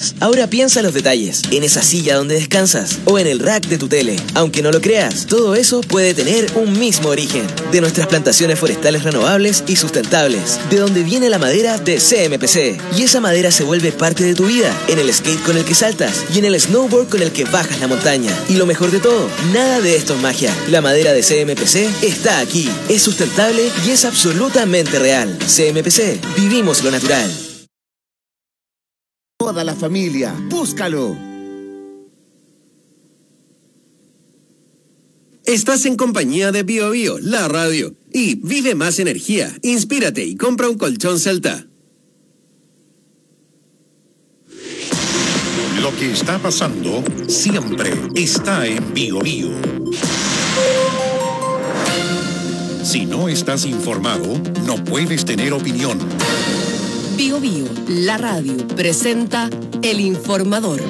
cosas. Ahora piensa en los detalles, en esa silla donde descansas o en el rack de tu tele. Aunque no lo creas, todo eso puede tener un mismo origen, de nuestras plantaciones forestales renovables y sustentables, de donde viene la madera de CMPC. Y esa madera se vuelve parte de tu vida, en el skate con el que saltas y en el snowboard con el que bajas la montaña. Y lo mejor de todo, nada de esto es magia. La madera de CMPC está aquí, es sustentable y es absolutamente real. CMPC, vivimos lo natural. Toda la familia, búscalo. Estás en compañía de Bio Bio, la radio. Y vive más energía, inspírate y compra un colchón Celta. Lo que está pasando siempre está en Bio Bio. Si no estás informado, no puedes tener opinión. Bio Bio, la radio, presenta El Informador.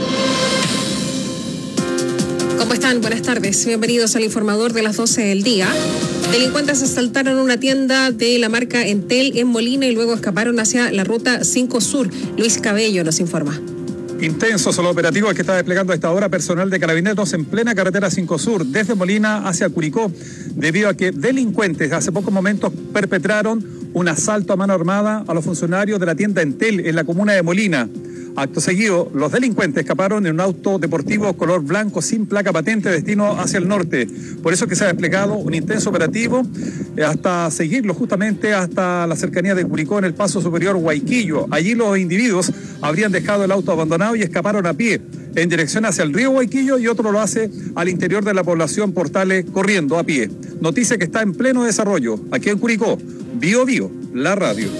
¿Cómo están? Buenas tardes. Bienvenidos al Informador de las 12 del día. Delincuentes asaltaron una tienda de la marca Entel en Molina y luego escaparon hacia la ruta 5 Sur. Luis Cabello nos informa. Intensos son los operativos que está desplegando a esta hora personal de Carabineros en plena carretera 5 Sur, desde Molina hacia Curicó, debido a que delincuentes hace pocos momentos perpetraron un asalto a mano armada a los funcionarios de la tienda Entel en la comuna de Molina. Acto seguido, los delincuentes escaparon en un auto deportivo color blanco sin placa patente destino hacia el norte. Por eso que se ha desplegado un intenso operativo hasta seguirlo justamente hasta la cercanía de Curicó en el paso superior Huayquillo. Allí los individuos habrían dejado el auto abandonado y escaparon a pie en dirección hacia el río Huayquillo y otro lo hace al interior de la población Portales corriendo a pie. Noticia que está en pleno desarrollo aquí en Curicó. Bio Bio, la radio.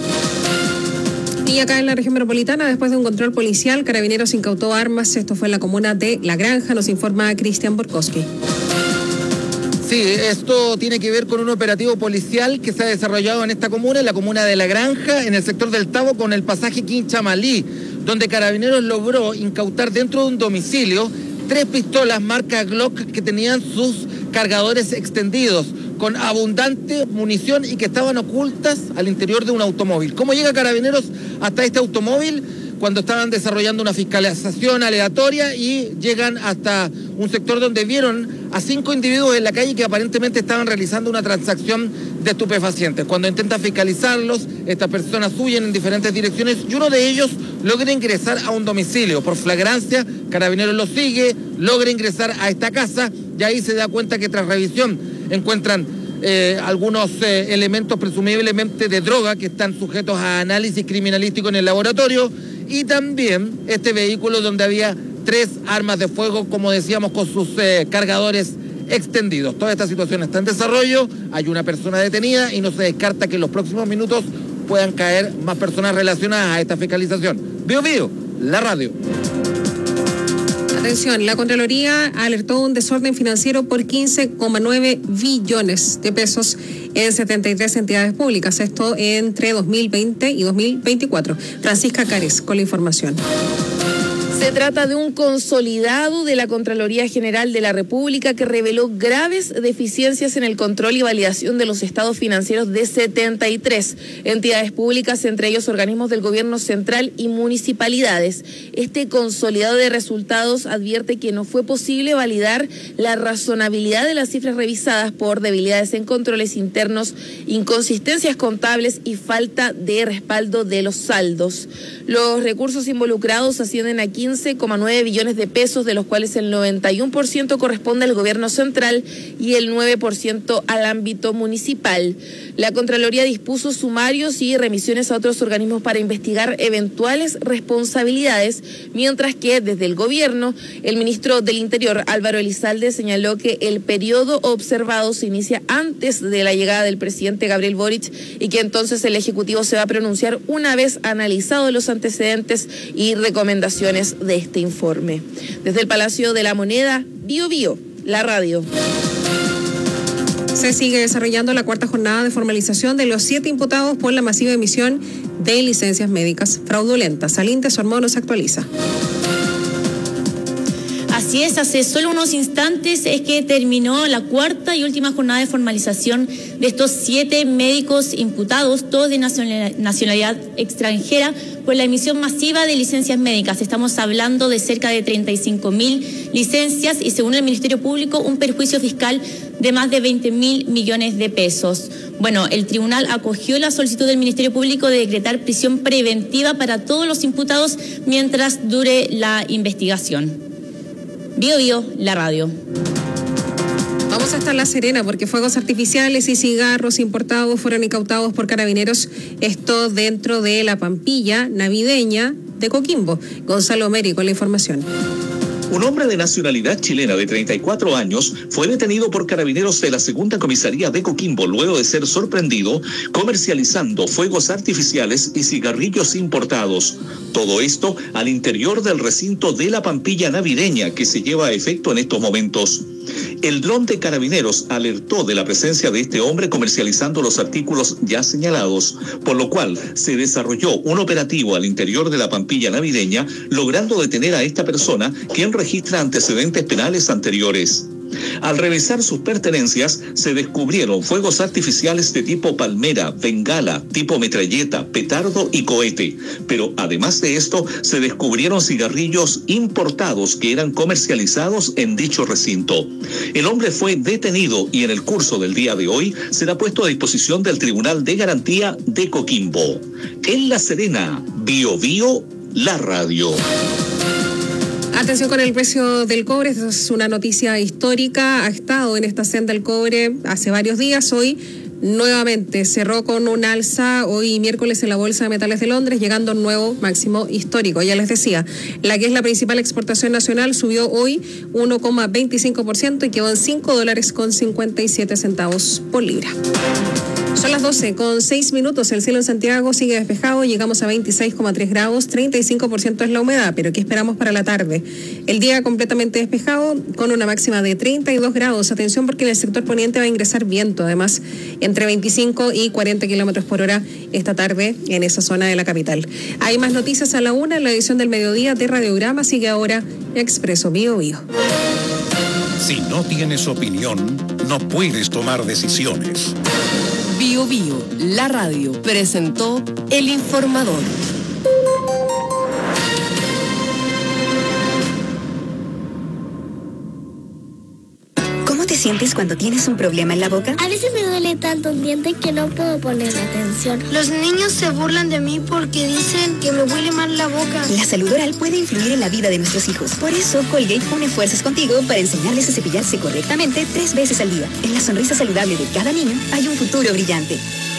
Y acá en la región metropolitana, después de un control policial, Carabineros incautó armas. Esto fue en la comuna de La Granja, nos informa Cristian Borkowski. Sí, esto tiene que ver con un operativo policial que se ha desarrollado en esta comuna, en la comuna de La Granja, en el sector del Tabo, con el pasaje Quinchamalí, donde Carabineros logró incautar dentro de un domicilio 3 pistolas marca Glock que tenían sus cargadores extendidos, con abundante munición y que estaban ocultas al interior de un automóvil. ¿Cómo llega Carabineros hasta este automóvil? Cuando estaban desarrollando una fiscalización aleatoria y llegan hasta un sector donde vieron a 5 individuos en la calle que aparentemente estaban realizando una transacción de estupefacientes. Cuando intentan fiscalizarlos, estas personas huyen en diferentes direcciones y uno de ellos logra ingresar a un domicilio. Por flagrancia, Carabineros lo sigue, logra ingresar a esta casa y ahí se da cuenta que tras revisión encuentran algunos elementos presumiblemente de droga que están sujetos a análisis criminalístico en el laboratorio y también este vehículo donde había 3 armas de fuego, como decíamos, con sus cargadores extendidos. Toda esta situación está en desarrollo, hay una persona detenida y no se descarta que en los próximos minutos puedan caer más personas relacionadas a esta fiscalización. Bio Bio, la radio. Atención, la Contraloría alertó un desorden financiero por 15,9 billones de pesos en 73 entidades públicas, esto entre 2020 y 2024. Francisca Cárez con la información. Se trata de un consolidado de la Contraloría General de la República que reveló graves deficiencias en el control y validación de los estados financieros de 73 entidades públicas, entre ellos organismos del gobierno central y municipalidades. Este consolidado de resultados advierte que no fue posible validar la razonabilidad de las cifras revisadas por debilidades en controles internos, inconsistencias contables y falta de respaldo de los saldos. Los recursos involucrados ascienden a 15,9 billones de pesos, de los cuales el 91% corresponde al gobierno central y el 9% al ámbito municipal. La Contraloría dispuso sumarios y remisiones a otros organismos para investigar eventuales responsabilidades, mientras que desde el gobierno, el ministro del Interior, Álvaro Elizalde, señaló que el periodo observado se inicia antes de la llegada del presidente Gabriel Boric y que entonces el Ejecutivo se va a pronunciar una vez analizados los antecedentes y recomendaciones de este informe. Desde el Palacio de la Moneda, Bio Bio, la radio. Se sigue desarrollando la 4ª jornada de formalización de los 7 imputados por la masiva emisión de licencias médicas fraudulentas. Aline Sormo nos actualiza. Así es, hace solo unos instantes es que terminó la cuarta y última jornada de formalización de estos 7 médicos imputados, todos de nacionalidad extranjera, por la emisión masiva de licencias médicas. Estamos hablando de cerca de 35.000 licencias y, según el Ministerio Público, un perjuicio fiscal de más de 20.000 millones de pesos. Bueno, el tribunal acogió la solicitud del Ministerio Público de decretar prisión preventiva para todos los imputados mientras dure la investigación. Bio Bio, la radio. Vamos hasta La Serena porque fuegos artificiales y cigarros importados fueron incautados por carabineros, esto dentro de la Pampilla navideña de Coquimbo. Gonzalo Meri con la información. Un hombre de nacionalidad chilena de 34 años fue detenido por carabineros de la segunda comisaría de Coquimbo luego de ser sorprendido comercializando fuegos artificiales y cigarrillos importados. Todo esto al interior del recinto de la Pampilla navideña que se lleva a efecto en estos momentos. El dron de carabineros alertó de la presencia de este hombre comercializando los artículos ya señalados, por lo cual se desarrolló un operativo al interior de la Pampilla navideña, logrando detener a esta persona, quien registra antecedentes penales anteriores. Al revisar sus pertenencias, se descubrieron fuegos artificiales de tipo palmera, bengala, tipo metralleta, petardo y cohete. Pero además de esto, se descubrieron cigarrillos importados que eran comercializados en dicho recinto. El hombre fue detenido y en el curso del día de hoy será puesto a disposición del Tribunal de Garantía de Coquimbo. En La Serena, Bio Bio, la radio. Atención con el precio del cobre, esta es una noticia histórica, ha estado en esta senda el cobre hace varios días, hoy nuevamente cerró con un alza, hoy miércoles en la Bolsa de Metales de Londres, llegando a un nuevo máximo histórico. Ya les decía, la que es la principal exportación nacional subió hoy 1,25% y quedó en $5.57 por libra. Son las 12:06, el cielo en Santiago sigue despejado, llegamos a 26,3 grados, 35% es la humedad, pero ¿qué esperamos para la tarde? El día completamente despejado con una máxima de 32 grados, atención porque en el sector poniente va a ingresar viento, además entre 25 y 40 kilómetros por hora esta tarde en esa zona de la capital. Hay más noticias a la 1, en la edición del mediodía de Radiograma sigue ahora Expreso Bio Bio. Si no tienes opinión, no puedes tomar decisiones. Bio Bio, la radio, presentó El Informador. ¿Cómo te sientes cuando tienes un problema en la boca? A veces me duele tanto un diente que no puedo poner atención. Los niños se burlan de mí porque dicen que me huele mal la boca. La salud oral puede influir en la vida de nuestros hijos. Por eso, Colgate une fuerzas contigo para enseñarles a cepillarse correctamente 3 veces al día. En la sonrisa saludable de cada niño hay un futuro brillante.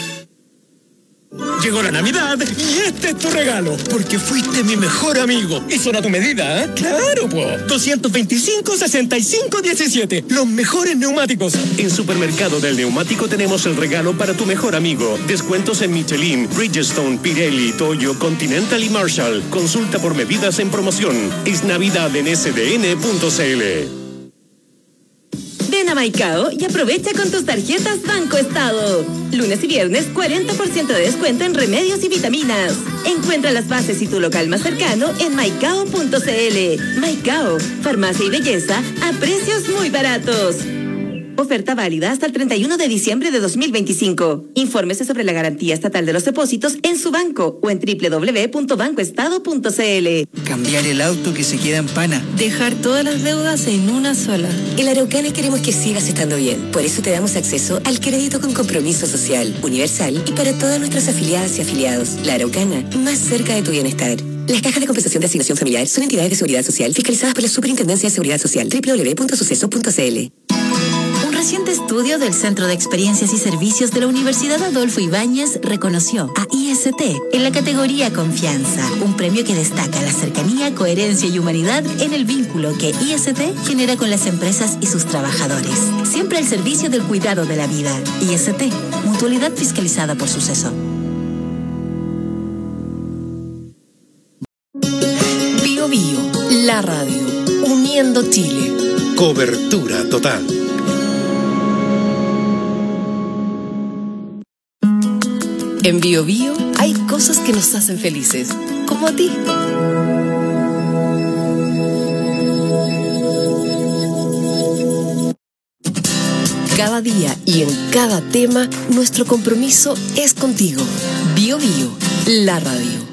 Llegó la Navidad y este es tu regalo, porque fuiste mi mejor amigo. Y son a tu medida, ¿eh? ¡Claro, po! 225, 65, 17. Los mejores neumáticos. En Supermercado del Neumático tenemos el regalo para tu mejor amigo. Descuentos en Michelin, Bridgestone, Pirelli, Toyo, Continental y Marshall. Consulta por medidas en promoción. Es Navidad en sdn.cl. Ven a Maicao y aprovecha con tus tarjetas Banco Estado. Lunes y viernes, 40% de descuento en remedios y vitaminas. Encuentra las bases y tu local más cercano en maicao.cl. Maicao, farmacia y belleza a precios muy baratos. Oferta válida hasta el 31 de diciembre de 2025. Infórmese sobre la garantía estatal de los depósitos en su banco o en www.bancoestado.cl. Cambiar el auto que se queda en pana. Dejar todas las deudas en una sola. En La Araucana queremos que sigas estando bien. Por eso te damos acceso al crédito con compromiso social, universal y para todas nuestras afiliadas y afiliados. La Araucana, más cerca de tu bienestar. Las cajas de compensación de asignación familiar son entidades de seguridad social fiscalizadas por la Superintendencia de Seguridad Social. www.suceso.cl. Un reciente estudio del Centro de Experiencias y Servicios de la Universidad Adolfo Ibáñez reconoció a IST en la categoría Confianza, un premio que destaca la cercanía, coherencia y humanidad en el vínculo que IST genera con las empresas y sus trabajadores. Siempre al servicio del cuidado de la vida. IST, mutualidad fiscalizada por Suceso. Bio Bio, la radio, uniendo Chile. Cobertura total. En Bio Bio hay cosas que nos hacen felices, como a ti. cada día y en cada tema, nuestro compromiso es contigo. Bio Bio, la radio.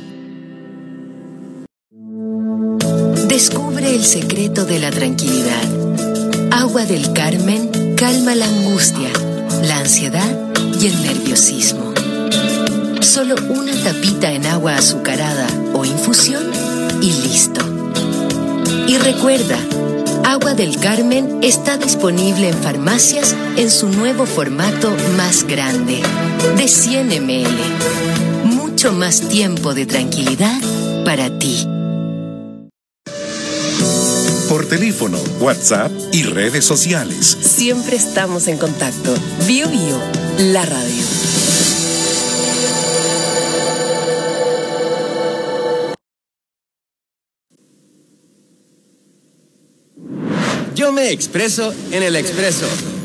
Descubre el secreto de la tranquilidad. Agua del Carmen calma la angustia, la ansiedad y el nerviosismo. Solo una tapita en agua azucarada o infusión y listo. Y recuerda, Agua del Carmen está disponible en farmacias en su nuevo formato más grande, de 100 ml. Mucho más tiempo de tranquilidad para ti. Por teléfono, WhatsApp y redes sociales. Siempre estamos en contacto. Bio Bio, la radio. Yo me expreso en el Expreso.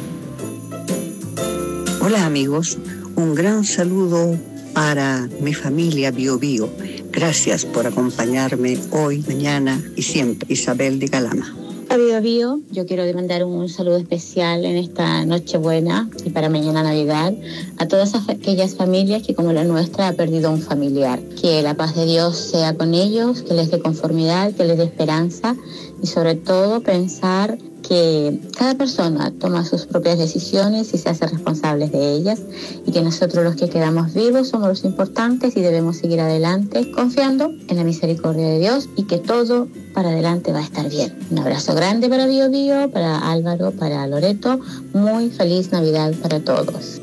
Hola amigos, un gran saludo para mi familia Bio Bio. Gracias por acompañarme hoy, mañana y siempre. Isabel de Calama. A Bio Bio, yo quiero mandar un saludo especial en esta Nochebuena y para mañana Navidad a todas aquellas familias que como la nuestra ha perdido un familiar. Que la paz de Dios sea con ellos, que les dé conformidad, que les dé esperanza y sobre todo pensar que cada persona toma sus propias decisiones y se hace responsables de ellas y que nosotros los que quedamos vivos somos los importantes y debemos seguir adelante confiando en la misericordia de Dios y que todo para adelante va a estar bien. Un abrazo grande para Bio Bio, para Álvaro, para Loreto. Muy feliz Navidad para todos.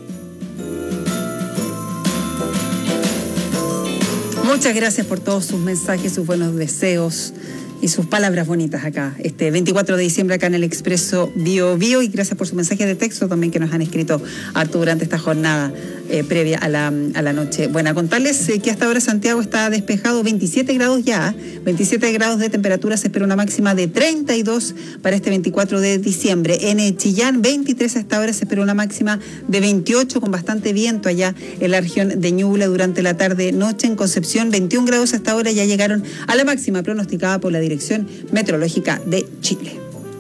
Muchas gracias por todos sus mensajes, sus buenos deseos y sus palabras bonitas acá, 24 de diciembre acá en el Expreso Bio Bio, y gracias por su mensaje de texto también que nos han escrito harto durante esta jornada previa a la noche. Bueno, contarles que hasta ahora Santiago está despejado, 27 grados ya, 27 grados de temperatura, se espera una máxima de 32 para este 24 de diciembre. En Chillán, 23 hasta ahora, se espera una máxima de 28 con bastante viento allá en la región de Ñuble durante la tarde-noche. En Concepción, 21 grados hasta ahora, ya llegaron a la máxima pronosticada por la Dirección Meteorológica de Chile.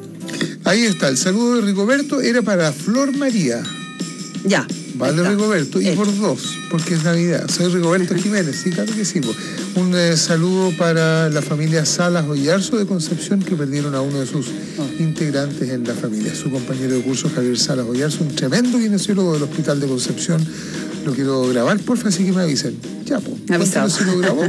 Ahí está, el saludo de Rigoberto era para Flor María. Ya. Vale, Rigoberto, y por dos, porque es Navidad. Soy Rigoberto Jiménez, sí, claro que sí. Un saludo para la familia Salas Oyarzo de Concepción, que perdieron a uno de sus integrantes en la familia. Su compañero de curso, Javier Salas Oyarzo, un tremendo kinesiólogo del Hospital de Concepción. Lo quiero grabar, porfa, así que me avisen. Ya, pues. Avisado. Si lo grabó,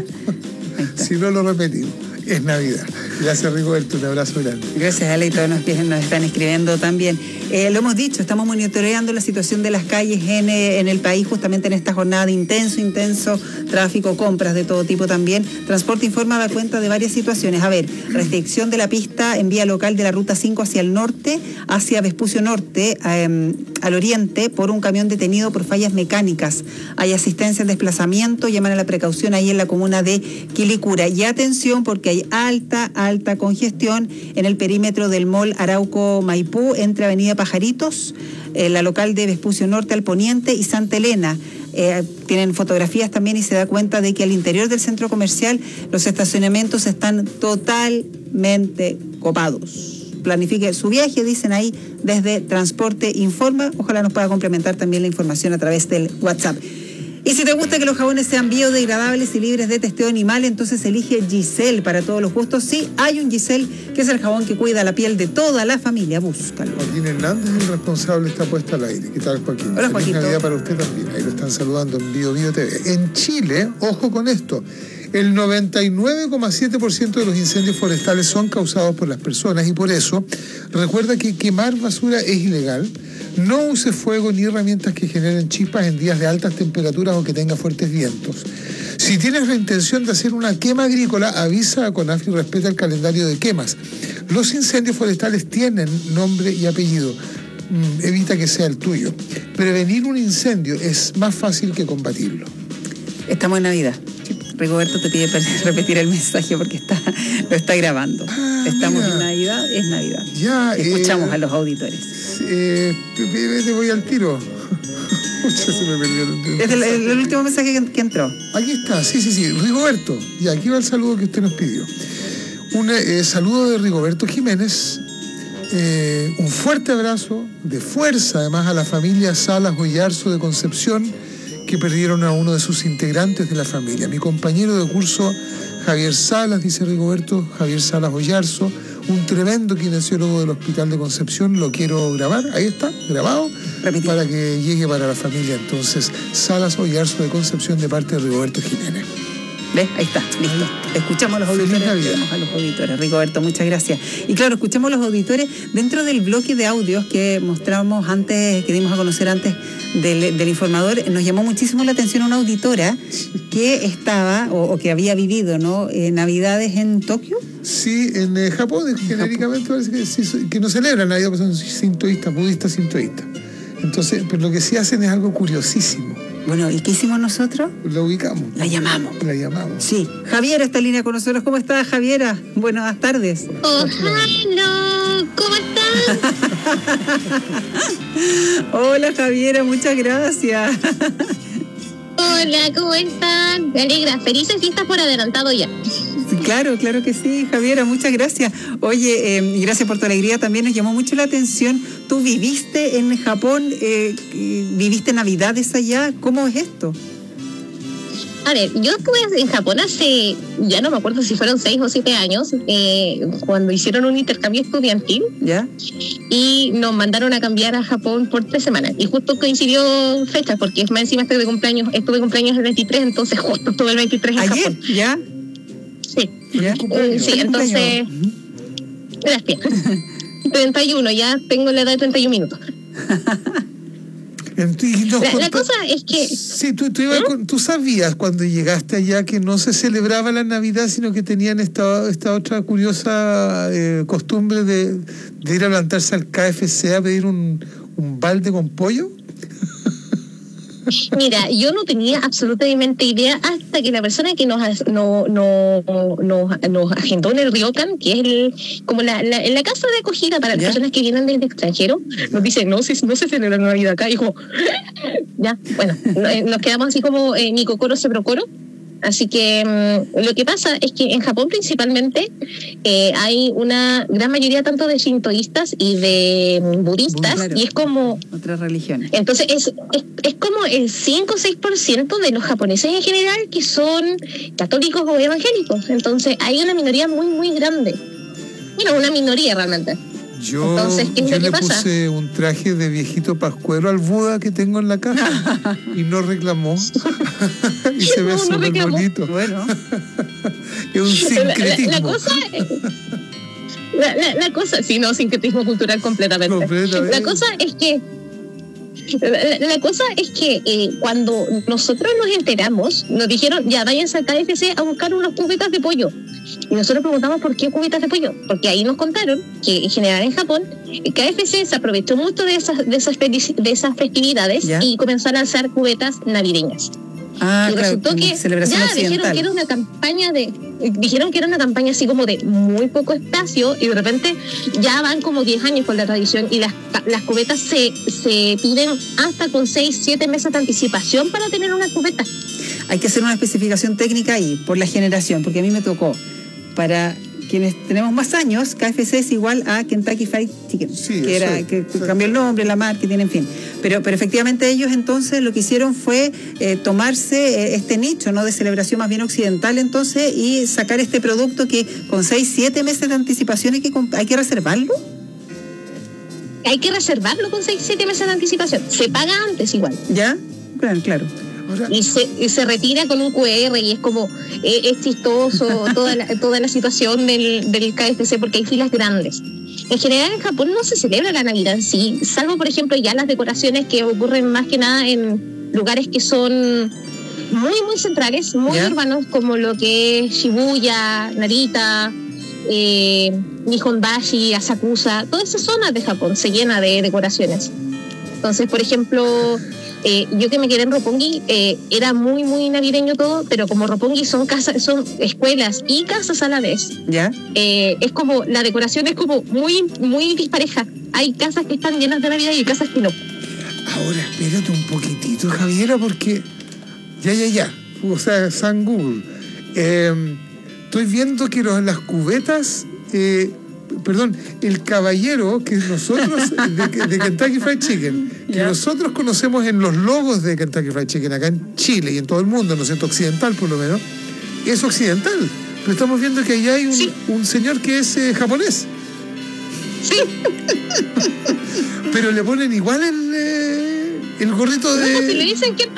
si no lo repetimos. Es Navidad. Gracias, Rigoberto, un abrazo grande. Gracias, Ale, y todos nos están escribiendo también. Lo hemos dicho, estamos monitoreando la situación de las calles en el país justamente en esta jornada de intenso tráfico, compras de todo tipo también. Transporte Informa da cuenta de varias situaciones. A ver, restricción de la pista en vía local de la Ruta 5 hacia el norte, hacia Vespucio Norte, al oriente, por un camión detenido por fallas mecánicas. Hay asistencia en desplazamiento, llaman a la precaución ahí en la comuna de Quilicura. Y atención, porque hay alta congestión en el perímetro del mall Arauco Maipú, entre Avenida Pajaritos, la local de Vespucio Norte al poniente y Santa Elena. Tienen fotografías también y se da cuenta de que al interior del centro comercial los estacionamientos están totalmente copados. Planifique su viaje, dicen ahí desde Transporte Informa. Ojalá nos pueda complementar también la información a través del WhatsApp. Y si te gusta que los jabones sean biodegradables y libres de testeo animal, entonces elige Giselle para todos los gustos. Sí, hay un Giselle, que es el jabón que cuida la piel de toda la familia. Búscalo. Joaquín Hernández, el responsable, está puesto al aire. ¿Qué tal, Joaquín? Hola, Feliz Joaquito. Navidad para usted también. Ahí lo están saludando en Bio Bio TV. En Chile, ojo con esto, el 99,7% de los incendios forestales son causados por las personas y por eso, recuerda que quemar basura es ilegal. No use fuego ni herramientas que generen chispas en días de altas temperaturas o que tenga fuertes vientos. Si tienes la intención de hacer una quema agrícola, avisa a CONAF y respeta el calendario de quemas. Los incendios forestales tienen nombre y apellido. Evita que sea el tuyo. Prevenir un incendio es más fácil que combatirlo. Estamos en Navidad. Rigoberto te pide repetir el mensaje porque lo está grabando. Estamos en Navidad, es Navidad. Ya, escuchamos a los auditores. Te voy al tiro. Se me perdió Es el último mensaje que entró. Aquí está, sí. Rigoberto. Y aquí va el saludo que usted nos pidió. Un saludo de Rigoberto Jiménez. un fuerte abrazo de fuerza, además, a la familia Salas Oyarzo de Concepción, que perdieron a uno de sus integrantes de la familia. Mi compañero de curso, Javier Salas, dice Rigoberto, Javier Salas Oyarzo, un tremendo kinesiólogo del Hospital de Concepción, lo quiero grabar, ahí está, grabado, para que llegue para la familia. Entonces, Salas Oyarzo de Concepción, de parte de Rigoberto Jiménez. ¿Ves? Ahí está, listo. Escuchamos a los auditores. A los auditores, Rigoberto, muchas gracias. Y claro, escuchamos a los auditores dentro del bloque de audios que mostramos antes, que dimos a conocer antes del informador. Nos llamó muchísimo la atención una auditora que estaba, o que había vivido, ¿no? Navidades en Tokio. Sí, en Japón, genéricamente parece que, sí, que no celebran Navidad, porque son sintoístas, budistas sintoístas. Entonces, pero lo que sí hacen es algo curiosísimo. Bueno, ¿y qué hicimos nosotros? La ubicamos. La llamamos. La llamamos. Sí. Javiera está en línea con nosotros. ¿Cómo estás, Javiera? Buenas tardes. Oh, hello. ¿Cómo estás? Hola, Javiera, muchas gracias. Hola, ¿cómo están? Me alegra. Felices fiestas por adelantado ya. Claro, claro que sí, Javiera, muchas gracias. Oye, y gracias por tu alegría, también nos llamó mucho la atención. Tú viviste en Japón, viviste Navidades allá, ¿cómo es esto? A ver, yo estuve en Japón hace, ya no me acuerdo si fueron 6 o 7 años, cuando hicieron un intercambio estudiantil. ¿Ya? Y nos mandaron a cambiar a Japón por 3 semanas. Y justo coincidió fechas, porque más encima estuve cumpleaños el 23, entonces justo estuve el 23 en ¿ayer? Japón. ¿Ya? Sí. Sí, entonces... Gracias. 31, ya tengo la edad de 31 minutos. La cosa es que... Sí, tú sabías cuando llegaste allá que no se celebraba la Navidad, sino que tenían esta otra curiosa costumbre de ir a plantarse al KFC a pedir un balde con pollo. Mira, yo no tenía absolutamente idea hasta que la persona que nos agendó en el Ryokan, que es como la casa de acogida para las personas que vienen del extranjero, nos dice, no se celebra la Navidad acá, hijo. Ya, bueno, nos quedamos así como ni cocoro se procoro. Así que lo que pasa es que en Japón principalmente hay una gran mayoría tanto de sintoístas y de budistas, claro, y es como... otras religiones. Entonces es como el 5 o 6% de los japoneses en general que son católicos o evangélicos. Entonces hay una minoría muy, muy grande. Bueno, una minoría realmente. Entonces, ¿qué es lo que pasa? Puse un traje de viejito pascuero al Buda que tengo en la casa y no reclamó. Y se ve súper bonito. Bueno. Es un sincretismo. La cosa, sí, no, sincretismo cultural completamente. La cosa es que cuando nosotros nos enteramos, nos dijeron, ya váyanse al KFC a buscar unos cubetas de pollo. Y nosotros preguntamos por qué cubetas de pollo, porque ahí nos contaron que en general en Japón el KFC se aprovechó mucho de esas festividades, ¿ya?, y comenzaron a lanzar cubetas navideñas. Y resultó que ya dijeron que era una campaña así como de muy poco espacio, y de repente ya van como 10 años con la tradición, y las cubetas se piden hasta con 6-7 meses de anticipación para tener una cubeta. Hay que hacer una especificación técnica ahí, por la generación, porque a mí me tocó. Para quienes tenemos más años, KFC es igual a Kentucky Fried Chicken, sí, que cambió el nombre, la marketing, en fin. Pero efectivamente ellos entonces lo que hicieron fue tomarse este nicho, ¿no?, de celebración más bien occidental, entonces, y sacar este producto que con 6-7 meses de anticipación hay que reservarlo. Hay que reservarlo con 6-7 meses de anticipación. Se paga antes igual. ¿Ya? Claro. Y se retira con un QR, y es como es chistoso toda la situación del KFC, porque hay filas grandes. En general en Japón no se celebra la Navidad en sí, salvo por ejemplo ya las decoraciones que ocurren más que nada en lugares que son muy muy centrales, muy urbanos, como lo que es Shibuya, Narita, Nihonbashi, Asakusa. Todas esas zonas de Japón se llena de decoraciones. Entonces, por ejemplo, yo que me quedé en Roppongi, era muy muy navideño todo, pero como Roppongi son escuelas y casas a la vez, ¿ya? Es como la decoración es como muy muy dispareja. Hay casas que están llenas de Navidad y hay casas que no. Ahora espérate un poquitito, Javiera, porque ya, o sea, San Google, estoy viendo que las cubetas perdón, el caballero que nosotros, de Kentucky Fried Chicken, que nosotros conocemos en los logos de Kentucky Fried Chicken, acá en Chile y en todo el mundo, ¿no es cierto?, occidental por lo menos, es occidental. Pero estamos viendo que allá hay un señor que es japonés. Sí. Pero le ponen igual el gorrito de... No, si le dicen que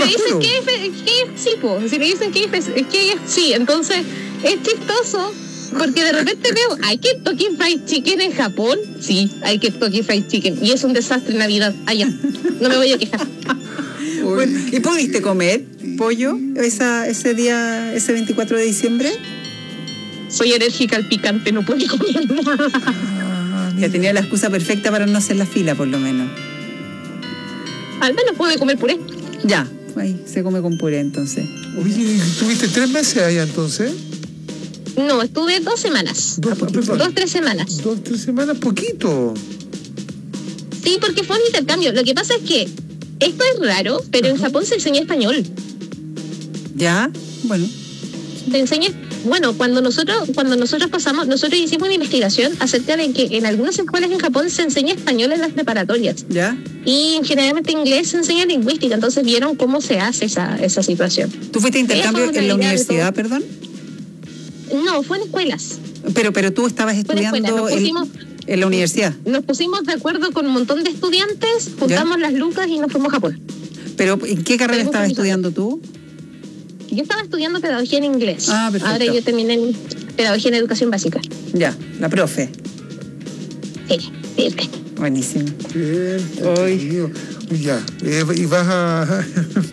si le dicen que sí, entonces es chistoso porque de repente veo, ¿hay Kentucky Fried Chicken en Japón? Sí, hay Kentucky Fried Chicken y es un desastre en Navidad allá. No me voy a quejar. Bueno, ¿y pudiste comer pollo ese día, ese 24 de diciembre? Soy alérgica al picante, no puedo comer nada. Ya tenía la excusa perfecta para no hacer la fila, por lo menos. Al menos pude comer puré. Ya, ahí se come con puré entonces. Oye, ¿tuviste 3 meses allá entonces? No, estuve 2 semanas. 2-3 semanas. 2-3 semanas, poquito. Sí, porque fue un intercambio. Lo que pasa es que esto es raro, pero en Japón se enseña español. ¿Ya? Bueno. Te enseña. Bueno, cuando nosotros pasamos, nosotros hicimos una investigación acerca de que en algunas escuelas en Japón se enseña español en las preparatorias. ¿Ya? Y generalmente inglés se enseña lingüística, entonces vieron cómo se hace esa situación. ¿Tú fuiste a intercambio en la universidad, perdón? No, fue en escuelas. Pero tú estabas estudiando en la universidad. Nos pusimos de acuerdo con un montón de estudiantes, juntamos las lucas y nos fuimos a Japón. ¿Pero en qué carrera estabas estudiando tú? Yo estaba estudiando pedagogía en inglés. Ah, perfecto. Ahora yo terminé en pedagogía en educación básica. Ya, la profe. Sí. Buenísimo. Bien, ya, y vas a...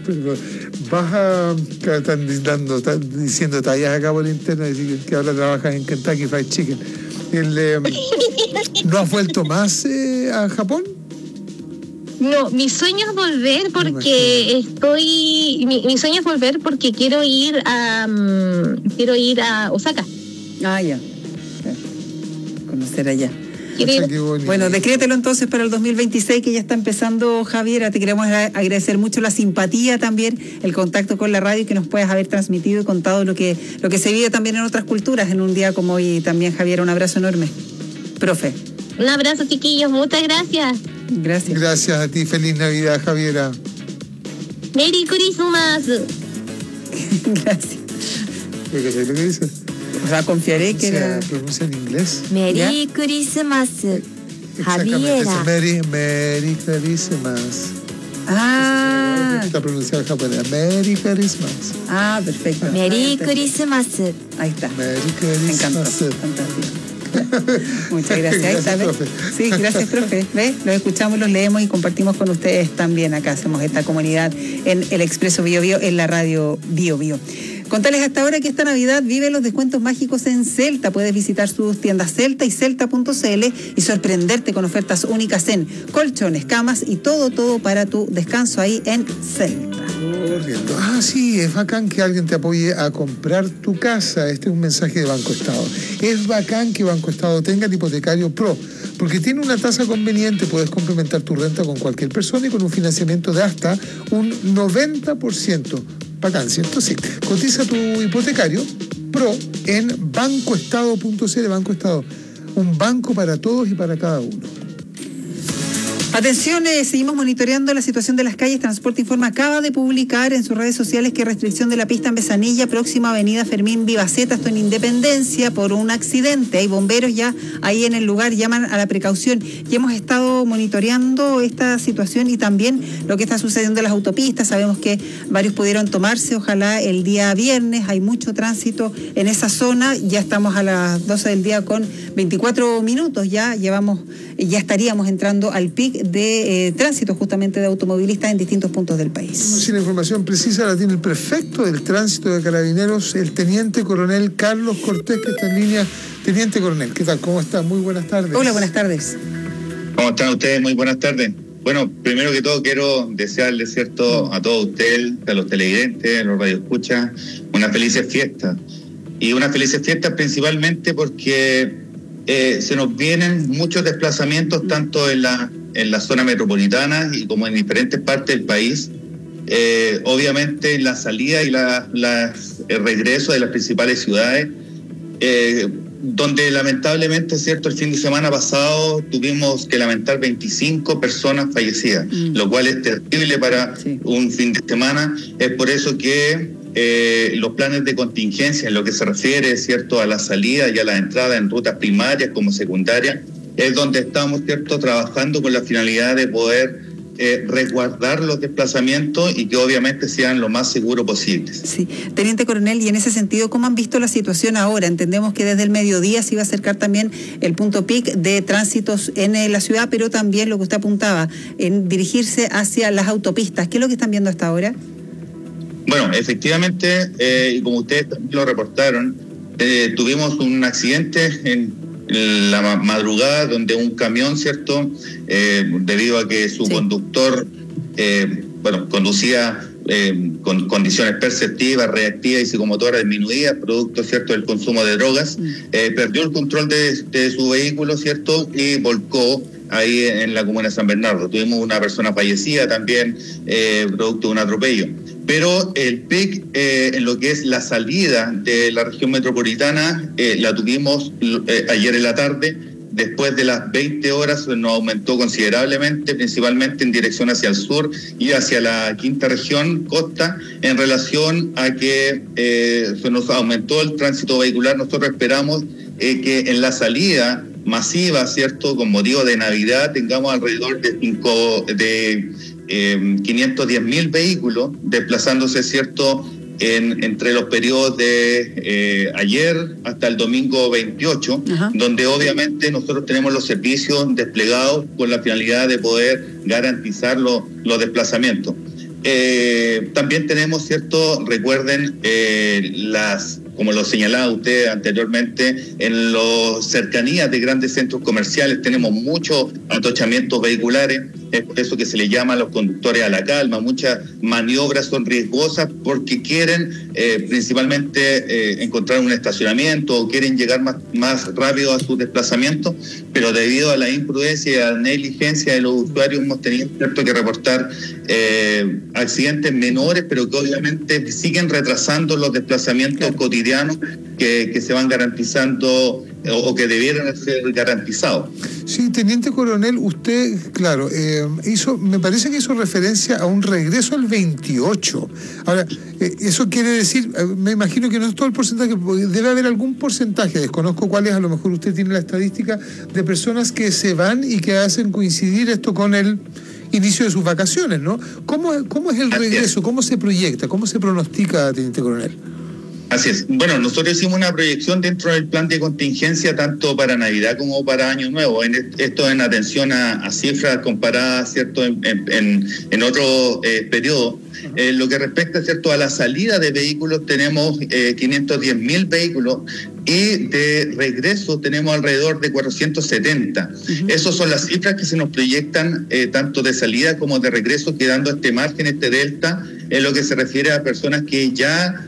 están diciendo tallas acá por internet, que ahora trabajas en Kentucky Fried Chicken. ¿No has vuelto más a Japón? No, mi sueño es volver porque mi sueño es volver porque quiero ir a Osaka. Ah, ya. Conocer allá. Bueno, decrételo entonces para el 2026 que ya está empezando, Javier. Te queremos agradecer mucho la simpatía también, el contacto con la radio y que nos puedas haber transmitido y contado lo que se vive también en otras culturas en un día como hoy. También, Javier, un abrazo enorme. Profe. Un abrazo, chiquillos. Muchas gracias. Gracias. Gracias a ti. Feliz Navidad, Javiera. Merry Christmas. Gracias. ¿Qué es lo que dice? O sea, confiaré que era... pronuncia en inglés. Merry Christmas, Javiera. Merry Christmas. Ah. Está pronunciado en japonés. Merry Christmas. Ah, perfecto. Merry Christmas. Ahí está. Merry Christmas. Me encantó. Fantástico. Muchas gracias. Ahí está, profe. Sí, gracias, profe. ¿Ves? Los escuchamos, los leemos y compartimos con ustedes también. Acá hacemos esta comunidad en el Expreso Bio Bio, en la radio Bio Bio. Contarles hasta ahora que esta Navidad vive los descuentos mágicos en Celta. Puedes visitar sus tiendas Celta y Celta.cl y sorprenderte con ofertas únicas en colchones, camas y todo para tu descanso ahí en Celta. Corriendo. Ah, sí, es bacán que alguien te apoye a comprar tu casa. Este es un mensaje de Banco Estado. Es bacán que Banco Estado tenga el hipotecario PRO, porque tiene una tasa conveniente. Puedes complementar tu renta con cualquier persona y con un financiamiento de hasta un 90%. Bacán, ¿cierto? Sí. Cotiza tu hipotecario PRO en bancoestado.cl. Banco Estado, un banco para todos y para cada uno. Atención, seguimos monitoreando la situación de las calles. Transporte Informa acaba de publicar en sus redes sociales que restricción de la pista en Besanilla, próxima avenida Fermín Vivaceta, esto en Independencia, por un accidente. Hay bomberos ya ahí en el lugar, llaman a la precaución. Y hemos estado monitoreando esta situación y también lo que está sucediendo en las autopistas. Sabemos que varios pudieron tomarse, ojalá el día viernes. Hay mucho tránsito en esa zona. Ya estamos a las 12 del día con 24 minutos. Ya estaríamos entrando al pic de tránsito justamente de automovilistas en distintos puntos del país. Si la información precisa la tiene el prefecto del tránsito de Carabineros, el teniente coronel Carlos Cortés, que está en línea. Teniente coronel, ¿qué tal? ¿Cómo está? Muy buenas tardes. Hola, buenas tardes. ¿Cómo están ustedes? Muy buenas tardes. Bueno, primero que todo quiero desearles, ¿cierto?, a todos ustedes, a los televidentes, a los radioescuchas, unas felices fiestas. Y unas felices fiestas principalmente porque se nos vienen muchos desplazamientos tanto en la zona metropolitana y como en diferentes partes del país. Obviamente la salida y el regreso de las principales ciudades donde lamentablemente, ¿cierto?, el fin de semana pasado tuvimos que lamentar 25 personas fallecidas, lo cual es terrible para un fin de semana. Es por eso que los planes de contingencia en lo que se refiere, ¿cierto?, a la salida y a la entrada en rutas primarias como secundarias, es donde estamos, ¿cierto?, trabajando con la finalidad de poder resguardar los desplazamientos y que obviamente sean lo más seguros posibles. Sí, Teniente Coronel, y en ese sentido, ¿cómo han visto la situación ahora? Entendemos que desde el mediodía se iba a acercar también el punto pic de tránsitos en la ciudad, pero también lo que usted apuntaba, en dirigirse hacia las autopistas. ¿Qué es lo que están viendo hasta ahora? Bueno, efectivamente, y como ustedes lo reportaron, tuvimos un accidente en la madrugada donde un camión, ¿cierto?, debido a que su conductor, conducía con condiciones perceptivas, reactivas y psicomotoras disminuidas, producto, ¿cierto?, del consumo de drogas, perdió el control de su vehículo, ¿cierto?, y volcó ahí en la comuna de San Bernardo. Tuvimos una persona fallecida también, producto de un atropello. Pero el pic en lo que es la salida de la región metropolitana la tuvimos ayer en la tarde. Después de las 20 horas nos aumentó considerablemente, principalmente en dirección hacia el sur y hacia la quinta región, costa, en relación a que se nos aumentó el tránsito vehicular. Nosotros esperamos que en la salida masiva, ¿cierto?, con motivo de Navidad, tengamos alrededor de 510.000 vehículos desplazándose, ¿cierto?, entre los periodos de ayer hasta el domingo 28, donde obviamente nosotros tenemos los servicios desplegados con la finalidad de poder garantizar los desplazamientos. También tenemos, ¿cierto?, recuerden como lo señalaba usted anteriormente, en las cercanías de grandes centros comerciales tenemos muchos atochamientos vehiculares. Es por eso que se le llama a los conductores a la calma. Muchas maniobras son riesgosas porque quieren principalmente encontrar un estacionamiento o quieren llegar más rápido a sus desplazamientos, pero debido a la imprudencia y a la negligencia de los usuarios hemos tenido, ¿cierto?, que reportar accidentes menores, pero que obviamente siguen retrasando los desplazamientos cotidianos que se van garantizando o que debieran ser garantizados. Sí, Teniente Coronel, usted, claro, me parece que hizo referencia a un regreso al 28. Ahora, eso quiere decir, me imagino que no es todo el porcentaje, debe haber algún porcentaje, desconozco cuál es, a lo mejor usted tiene la estadística, de personas que se van y que hacen coincidir esto con el inicio de sus vacaciones, ¿no? ¿Cómo es el regreso? ¿Cómo se proyecta? ¿Cómo se pronostica, Teniente Coronel? Así es. Bueno, nosotros hicimos una proyección dentro del plan de contingencia tanto para Navidad como para Año Nuevo. Esto en atención a cifras comparadas, ¿cierto?, en otro periodo. Lo que respecta, ¿cierto?, a la salida de vehículos, tenemos 510.000 vehículos y de regreso tenemos alrededor de 470. Esas son las cifras que se nos proyectan tanto de salida como de regreso, quedando este margen, este delta, en lo que se refiere a personas que ya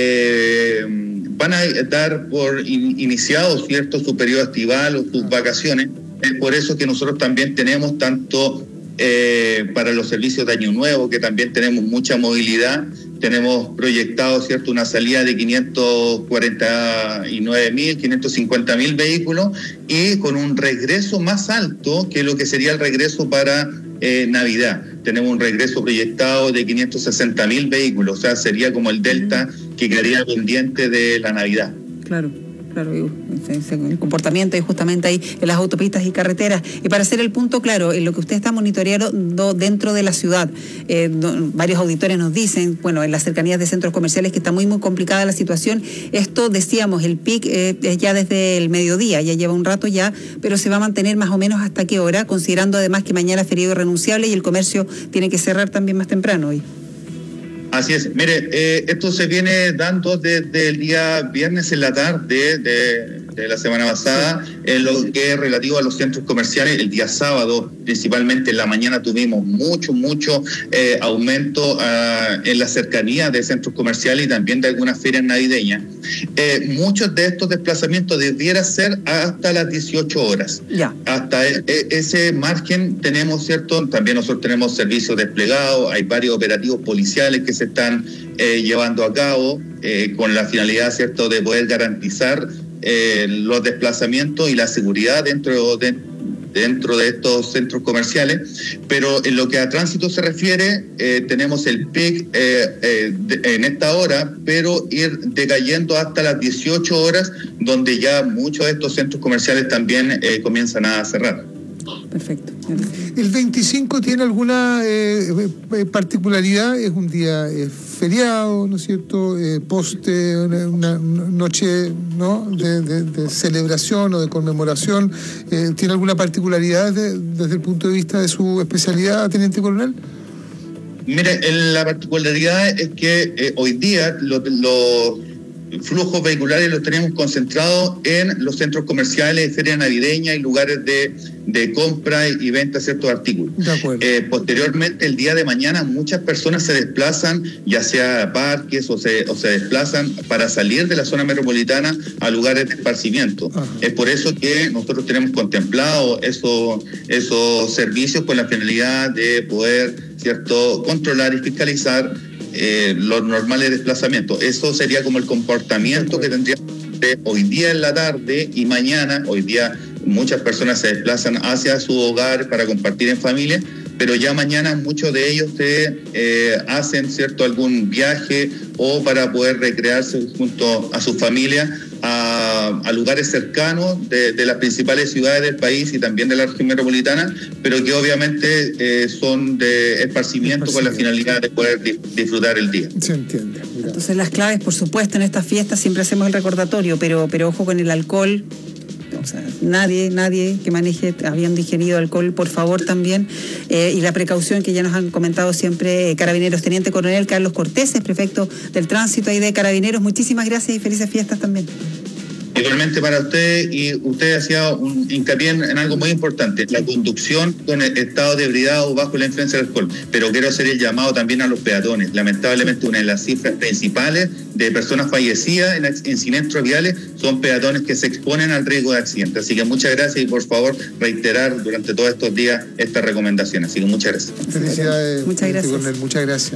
van a dar por iniciado, ¿cierto?, su periodo estival o sus vacaciones. Es por eso que nosotros también tenemos tanto para los servicios de Año Nuevo, que también tenemos mucha movilidad, tenemos proyectado, ¿cierto?, una salida de 549.000, 550.000 vehículos y con un regreso más alto que lo que sería el regreso para Navidad. Tenemos un regreso proyectado de 560.000 vehículos, o sea, sería como el delta que quedaría pendiente de la Navidad. Claro, el comportamiento y justamente ahí en las autopistas y carreteras. Y para hacer el punto claro, en lo que usted está monitoreando dentro de la ciudad, varios auditores nos dicen, bueno, en las cercanías de centros comerciales, que está muy complicada la situación. Esto, decíamos, el pic es ya desde el mediodía, ya lleva un rato ya, pero se va a mantener más o menos hasta qué hora, considerando además que mañana es feriado irrenunciable y el comercio tiene que cerrar también más temprano hoy. Así es. Mire, esto se viene dando desde el día viernes en la tarde de la semana pasada, en lo que es relativo a los centros comerciales. El día sábado, principalmente en la mañana, tuvimos mucho aumento en la cercanía de centros comerciales y también de algunas ferias navideñas. Muchos de estos desplazamientos debiera ser hasta las 18 horas. Ya. Hasta ese margen tenemos, ¿cierto? También nosotros tenemos servicios desplegados, hay varios operativos policiales que se están llevando a cabo con la finalidad, ¿cierto?, de poder garantizar los desplazamientos y la seguridad dentro de estos centros comerciales, pero en lo que a tránsito se refiere, tenemos el pic en esta hora, pero ir decayendo hasta las 18 horas, donde ya muchos de estos centros comerciales también comienzan a cerrar. Perfecto. ¿El 25 tiene alguna particularidad? Es un día feriado, ¿no es cierto? Una noche, ¿no? de celebración o de conmemoración. ¿Tiene alguna particularidad desde el punto de vista de su especialidad, teniente coronel? Mire, la particularidad es que hoy día los flujos vehiculares los tenemos concentrados en los centros comerciales, ferias navideñas y lugares de compra y venta de ciertos artículos. Posteriormente, el día de mañana, muchas personas se desplazan, ya sea a parques o se desplazan para salir de la zona metropolitana a lugares de esparcimiento. Es por eso que nosotros tenemos contemplado esos servicios con la finalidad de poder, ¿cierto?, controlar y fiscalizar los normales desplazamientos. Eso sería como el comportamiento que tendría hoy día en la tarde y mañana. Hoy día muchas personas se desplazan hacia su hogar para compartir en familia, pero ya mañana muchos de ellos hacen, ¿cierto?, algún viaje o para poder recrearse junto a su familia a lugares cercanos de las principales ciudades del país y también de la región metropolitana, pero que obviamente son de esparcimiento con la finalidad de poder disfrutar el día. Se entiende. Mira. Entonces las claves, por supuesto, en estas fiestas siempre hacemos el recordatorio, pero ojo con el alcohol. O sea, nadie que maneje habiendo ingerido alcohol, por favor, también. Y la precaución que ya nos han comentado siempre Carabineros. Teniente Coronel Carlos Cortés, prefecto del tránsito ahí de Carabineros. Muchísimas gracias y felices fiestas también. Igualmente para usted, y usted hacía un hincapié en algo muy importante, la conducción con el estado de ebriedad o bajo la influencia del alcohol. Pero quiero hacer el llamado también a los peatones. Lamentablemente, una de las cifras principales de personas fallecidas en siniestros viales son peatones que se exponen al riesgo de accidente. Así que muchas gracias y por favor reiterar durante todos estos días esta recomendación. Así que muchas gracias. Felicidades. Muchas gracias. Coronel, muchas gracias.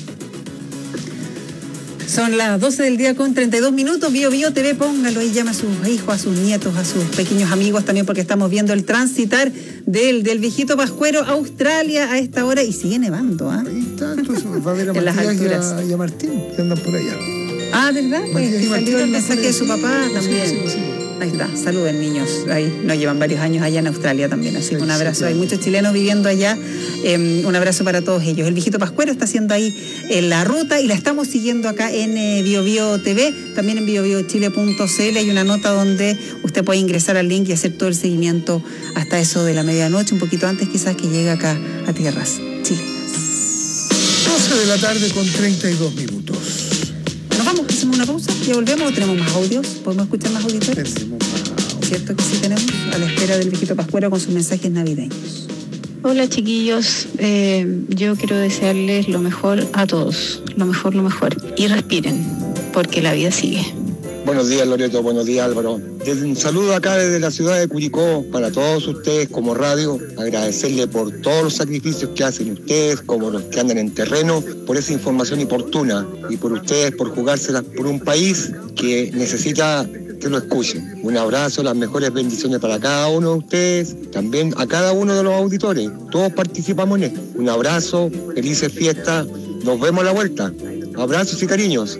Son las 12 del día con 32 minutos. Bio TV, póngalo ahí, llama a sus hijos, a sus nietos, a sus pequeños amigos también, porque estamos viendo el transitar del viejito Pascuero a Australia a esta hora y sigue nevando. Ahí está, entonces va a ver a Matías y a Martín, que andan por allá. ¿Verdad? Pues salió el mensaje de su papá también. Sí. Ahí está, saluden niños, ahí nos llevan varios años allá en Australia también, así que un abrazo, hay muchos chilenos viviendo allá, un abrazo para todos ellos. El viejito Pascuero está haciendo ahí la ruta y la estamos siguiendo acá en Bio TV, también en biobiochile.cl hay una nota donde usted puede ingresar al link y hacer todo el seguimiento hasta eso de la medianoche, un poquito antes quizás que llegue acá a tierras chilenas. 12 de la tarde con 32 minutos. Nos vamos, hacemos una pausa, ya volvemos, tenemos más audios, podemos escuchar más auditores. ¿Cierto que sí tenemos? A la espera del viejito Pascuero con sus mensajes navideños. Hola chiquillos, yo quiero desearles lo mejor a todos, lo mejor, y respiren, porque la vida sigue. Buenos días Loreto, buenos días Álvaro. Un saludo acá desde la ciudad de Curicó para todos ustedes como radio, agradecerle por todos los sacrificios que hacen ustedes, como los que andan en terreno, por esa información oportuna y por ustedes por jugárselas por un país que necesita que lo escuchen. Un abrazo, las mejores bendiciones para cada uno de ustedes, también a cada uno de los auditores. Todos participamos en esto. Un abrazo, felices fiestas, nos vemos a la vuelta. Abrazos y cariños.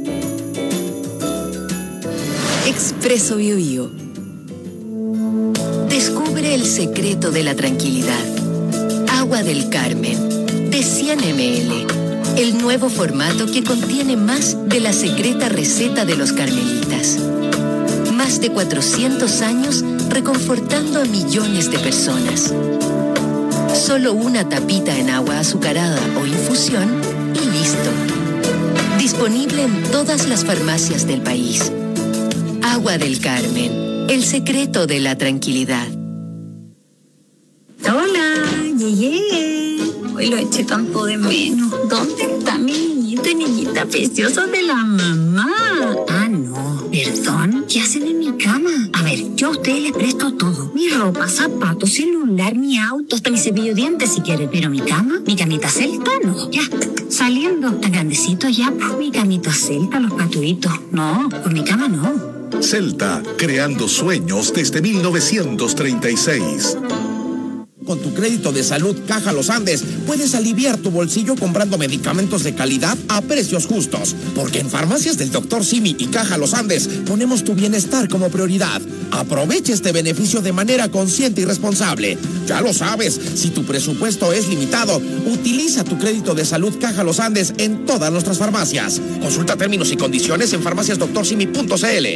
Expreso Bio. Descubre el secreto de la tranquilidad. Agua del Carmen, de 100 ml. El nuevo formato que contiene más de la secreta receta de los carmelitas. Más de 400 años reconfortando a millones de personas. Solo una tapita en agua azucarada o infusión y listo. Disponible en todas las farmacias del país. Agua del Carmen, el secreto de la tranquilidad. Hola, llegué. Hoy lo eché tanto de menos. ¿Dónde está mi niñita preciosa de la mamá? Ah, no. ¿Perdón? ¿Qué hacen en mi cama? A ver, yo a ustedes les presto todo. Mi ropa, zapatos, celular, mi auto, hasta mi cepillo de dientes si quieren. Pero mi cama, mi camita celta, no. Ya, saliendo. Tan grandecito ya, pues mi camita celta, los patuitos. No, por mi cama no. Celta, creando sueños desde 1936. Con tu crédito de salud Caja Los Andes puedes aliviar tu bolsillo comprando medicamentos de calidad a precios justos. Porque en Farmacias del Dr. Simi y Caja Los Andes ponemos tu bienestar como prioridad. Aprovecha este beneficio de manera consciente y responsable. Ya lo sabes, si tu presupuesto es limitado, utiliza tu crédito de salud Caja Los Andes en todas nuestras farmacias. Consulta términos y condiciones en farmaciasdoctorsimi.cl.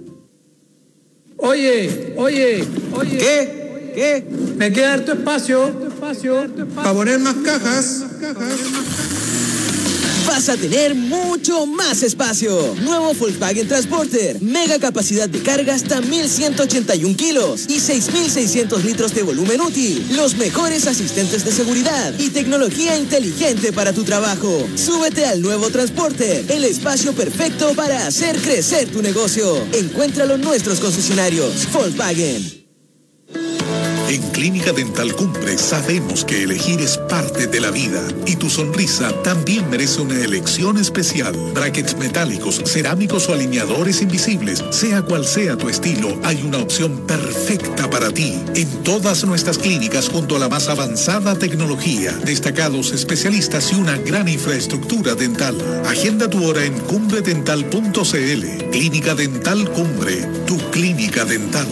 Oye. ¿Qué? Me queda harto espacio para poner más cajas. Vas a tener mucho más espacio. Nuevo Volkswagen Transporter. Mega capacidad de carga hasta 1.181 kilos y 6.600 litros de volumen útil. Los mejores asistentes de seguridad y tecnología inteligente para tu trabajo. Súbete al nuevo Transporter, el espacio perfecto para hacer crecer tu negocio. Encuéntralo en nuestros concesionarios. Volkswagen. En Clínica Dental Cumbre sabemos que elegir es parte de la vida y tu sonrisa también merece una elección especial. Brackets metálicos, cerámicos o alineadores invisibles, sea cual sea tu estilo, hay una opción perfecta para ti. En todas nuestras clínicas junto a la más avanzada tecnología, destacados especialistas y una gran infraestructura dental. Agenda tu hora en cumbredental.cl. Clínica Dental Cumbre, tu clínica dental.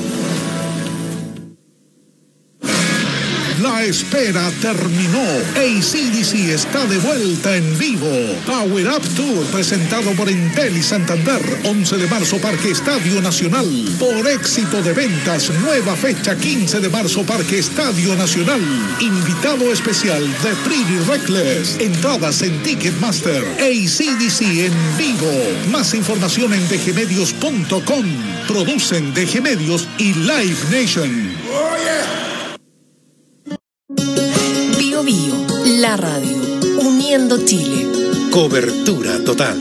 La espera terminó. AC/DC está de vuelta en vivo. Power Up Tour presentado por Entel y Santander. 11 de marzo Parque Estadio Nacional. Por éxito de ventas, nueva fecha 15 de marzo Parque Estadio Nacional. Invitado especial de Pretty Reckless. Entradas en Ticketmaster. AC/DC en vivo. Más información en dgmedios.com. Producen DG Medios y Live Nation. Oh, yeah. Bio Bio, la radio, uniendo Chile. Cobertura total.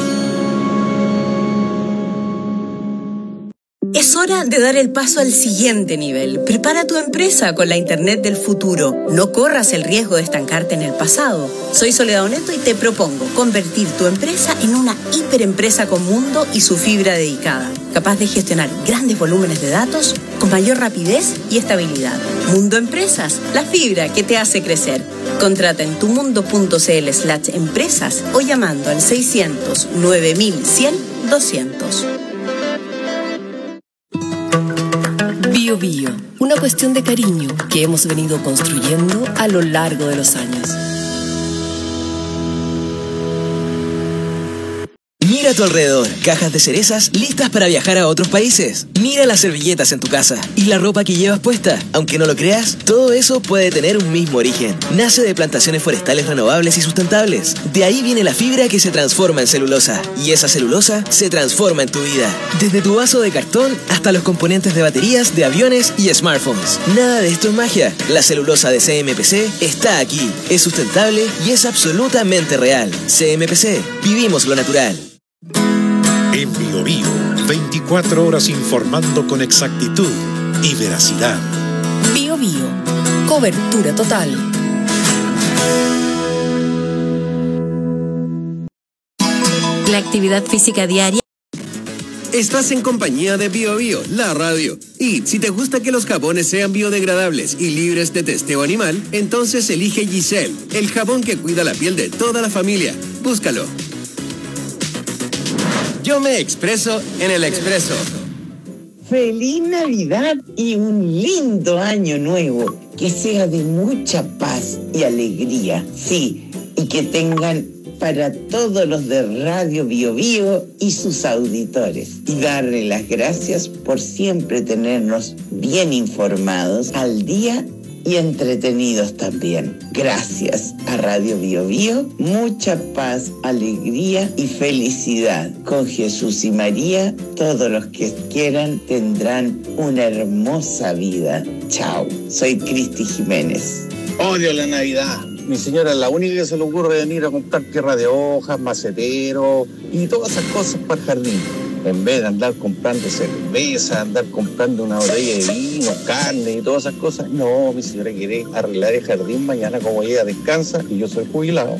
Es hora de dar el paso al siguiente nivel. Prepara tu empresa con la Internet del futuro. No corras el riesgo de estancarte en el pasado. Soy Soledad Oneto y te propongo convertir tu empresa en una hiperempresa con mundo y su fibra dedicada, capaz de gestionar grandes volúmenes de datos con mayor rapidez y estabilidad. Mundo Empresas, la fibra que te hace crecer. Contrata en tumundo.cl/empresas o llamando al 600 9100 200. Bio Bio, una cuestión de cariño que hemos venido construyendo a lo largo de los años. Mira a tu alrededor, cajas de cerezas listas para viajar a otros países. Mira las servilletas en tu casa y la ropa que llevas puesta. Aunque no lo creas, todo eso puede tener un mismo origen. Nace de plantaciones forestales renovables y sustentables. De ahí viene la fibra que se transforma en celulosa. Y esa celulosa se transforma en tu vida. Desde tu vaso de cartón hasta los componentes de baterías, de aviones y smartphones. Nada de esto es magia. La celulosa de CMPC está aquí. Es sustentable y es absolutamente real. CMPC, vivimos lo natural. En Bio Bio, 24 horas informando con exactitud y veracidad. Bio Bio, cobertura total. La actividad física diaria. Estás en compañía de Bio Bio, la radio. Y si te gusta que los jabones sean biodegradables y libres de testeo animal, entonces elige Giselle, el jabón que cuida la piel de toda la familia. Búscalo. Yo me expreso en el Expreso. Feliz Navidad y un lindo año nuevo. Que sea de mucha paz y alegría. Sí, y que tengan para todos los de Radio Bio Bio y sus auditores. Y darle las gracias por siempre tenernos bien informados, al día y entretenidos también. Gracias a Radio Bio Bio, mucha paz, alegría y felicidad. Con Jesús y María, todos los que quieran tendrán una hermosa vida. Chao, soy Cristi Jiménez. Odio la Navidad. Mi señora es la única que se le ocurre venir a comprar tierra de hojas, maceteros y todas esas cosas para el jardín. En vez de andar comprando cerveza, andar comprando una botella de vino, carne y todas esas cosas. No, mi señora quiere arreglar el jardín mañana como ella descansa y yo soy jubilado.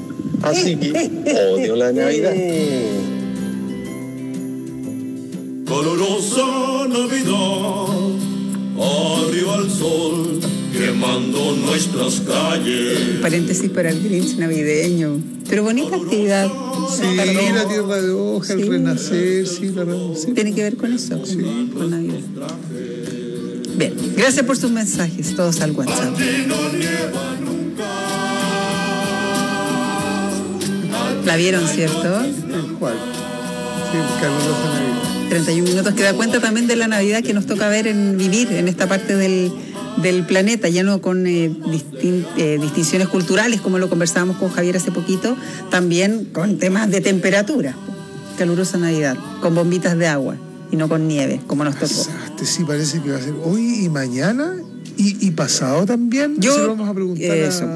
Así que odio la Navidad. calurosa Navidad, arriba el sol quemando nuestras calles. Paréntesis para el Grinch navideño. Pero bonita actividad. Sí, la tierra de hoja, el renacer, sí. Tiene que ver con eso, con Navidad. Bien, gracias por sus mensajes, todos al WhatsApp. ¿La vieron, cierto? ¿Cuál? Sí, calurosa Navidad. 31 minutos, que da cuenta también de la Navidad que nos toca vivir en esta parte del planeta, ya no con distinciones culturales, como lo conversábamos con Javier hace poquito, también con temas de temperatura. Calurosa Navidad, con bombitas de agua y no con nieve, como nos tocó. Sí, parece que va a ser hoy y mañana y pasado también. Se lo vamos a preguntar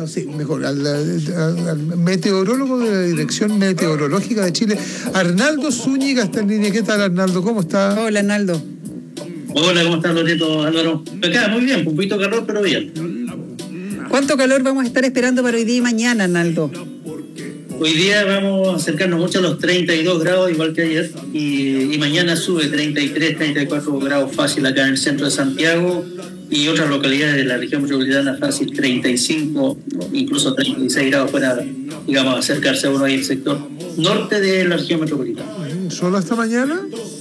al meteorólogo de la Dirección Meteorológica de Chile, Arnaldo Zúñiga, está en línea. ¿Qué tal, Arnaldo? ¿Cómo está? Hola, Arnaldo. Hola, ¿cómo estás, Loreto, Álvaro? Acá, muy bien, un poquito de calor, pero bien. ¿Cuánto calor vamos a estar esperando para hoy día y mañana, Arnaldo? Hoy día vamos a acercarnos mucho a los 32 grados, igual que ayer, y mañana sube 33, 34 grados fácil acá en el centro de Santiago, y otras localidades de la región metropolitana fácil 35, incluso 36 grados para, digamos, acercarse a uno ahí el sector norte de la región metropolitana. ¿Solo hasta mañana?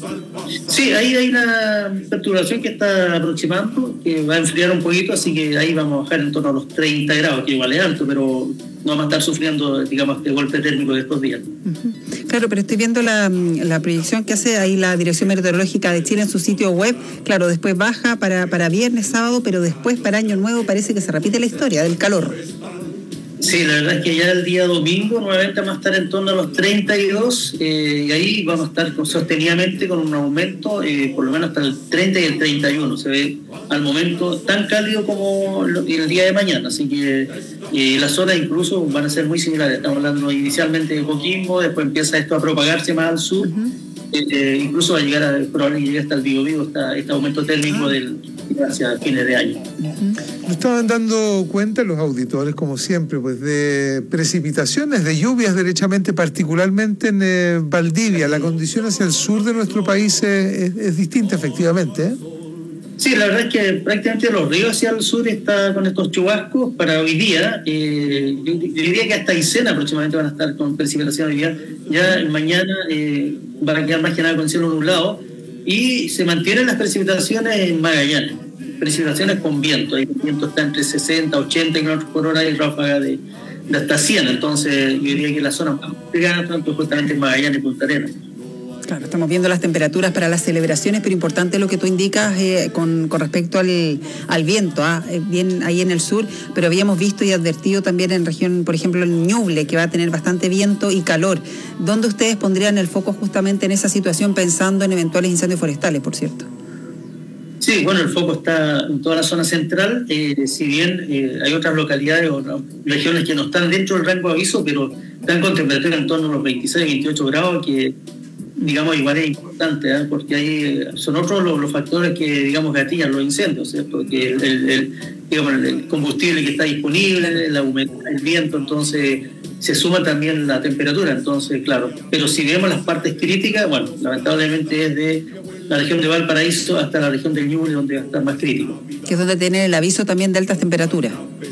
Sí, ahí hay una perturbación que está aproximando, que va a enfriar un poquito, así que ahí vamos a bajar en torno a los 30 grados, que igual es alto, pero no vamos a estar sufriendo, digamos, este golpe térmico de estos días. Claro, pero estoy viendo la proyección que hace ahí la Dirección Meteorológica de Chile en su sitio web. Claro, después baja para viernes, sábado, pero después para Año Nuevo parece que se repite la historia del calor. Sí, la verdad es que ya el día domingo nuevamente vamos a estar en torno a los 32 y ahí vamos a estar sostenidamente con un aumento por lo menos hasta el 30 y el 31. Se ve al momento tan cálido como el día de mañana, así que las zonas incluso van a ser muy similares. Estamos hablando inicialmente de Coquimbo, después empieza esto a propagarse más al sur, incluso va a llegar probablemente llegue hasta el Biobío este aumento térmico hacia fines de año. Nos estaban dando cuenta los auditores, como siempre, pues de precipitaciones, de lluvias derechamente, particularmente en Valdivia. La condición hacia el sur de nuestro país es distinta, efectivamente, ¿eh? Sí, la verdad es que prácticamente los ríos hacia el sur está con estos chubascos para hoy día. Yo diría que hasta Aysén aproximadamente van a estar con precipitación hoy día. Ya mañana van a quedar más que nada con cielo nublado y se mantienen las precipitaciones en Magallanes. Precipitaciones con viento. El viento está entre 60, 80 km por hora y ráfaga de hasta 100. Entonces, yo diría que la zona más pegada tanto justamente en Magallanes y Punta Arenas. Claro, estamos viendo las temperaturas para las celebraciones, pero importante lo que tú indicas con respecto al viento, bien ahí en el sur, pero habíamos visto y advertido también en región, por ejemplo, en Ñuble, que va a tener bastante viento y calor. ¿Dónde ustedes pondrían el foco justamente en esa situación, pensando en eventuales incendios forestales, por cierto? Sí, bueno, el foco está en toda la zona central, si bien hay otras localidades o regiones que no están dentro del rango de aviso, pero están con temperatura en torno a los 26, 28 grados, que digamos igual es importante, porque ahí son otros los factores que, digamos, gatillan los incendios, ¿cierto? Que el combustible que está disponible, la humedad, el viento, entonces se suma también la temperatura, entonces claro, pero si vemos las partes críticas, bueno, lamentablemente es de la región de Valparaíso hasta la región del Ñuble, donde va a estar más crítico. Que es donde tiene el aviso también de altas temperaturas.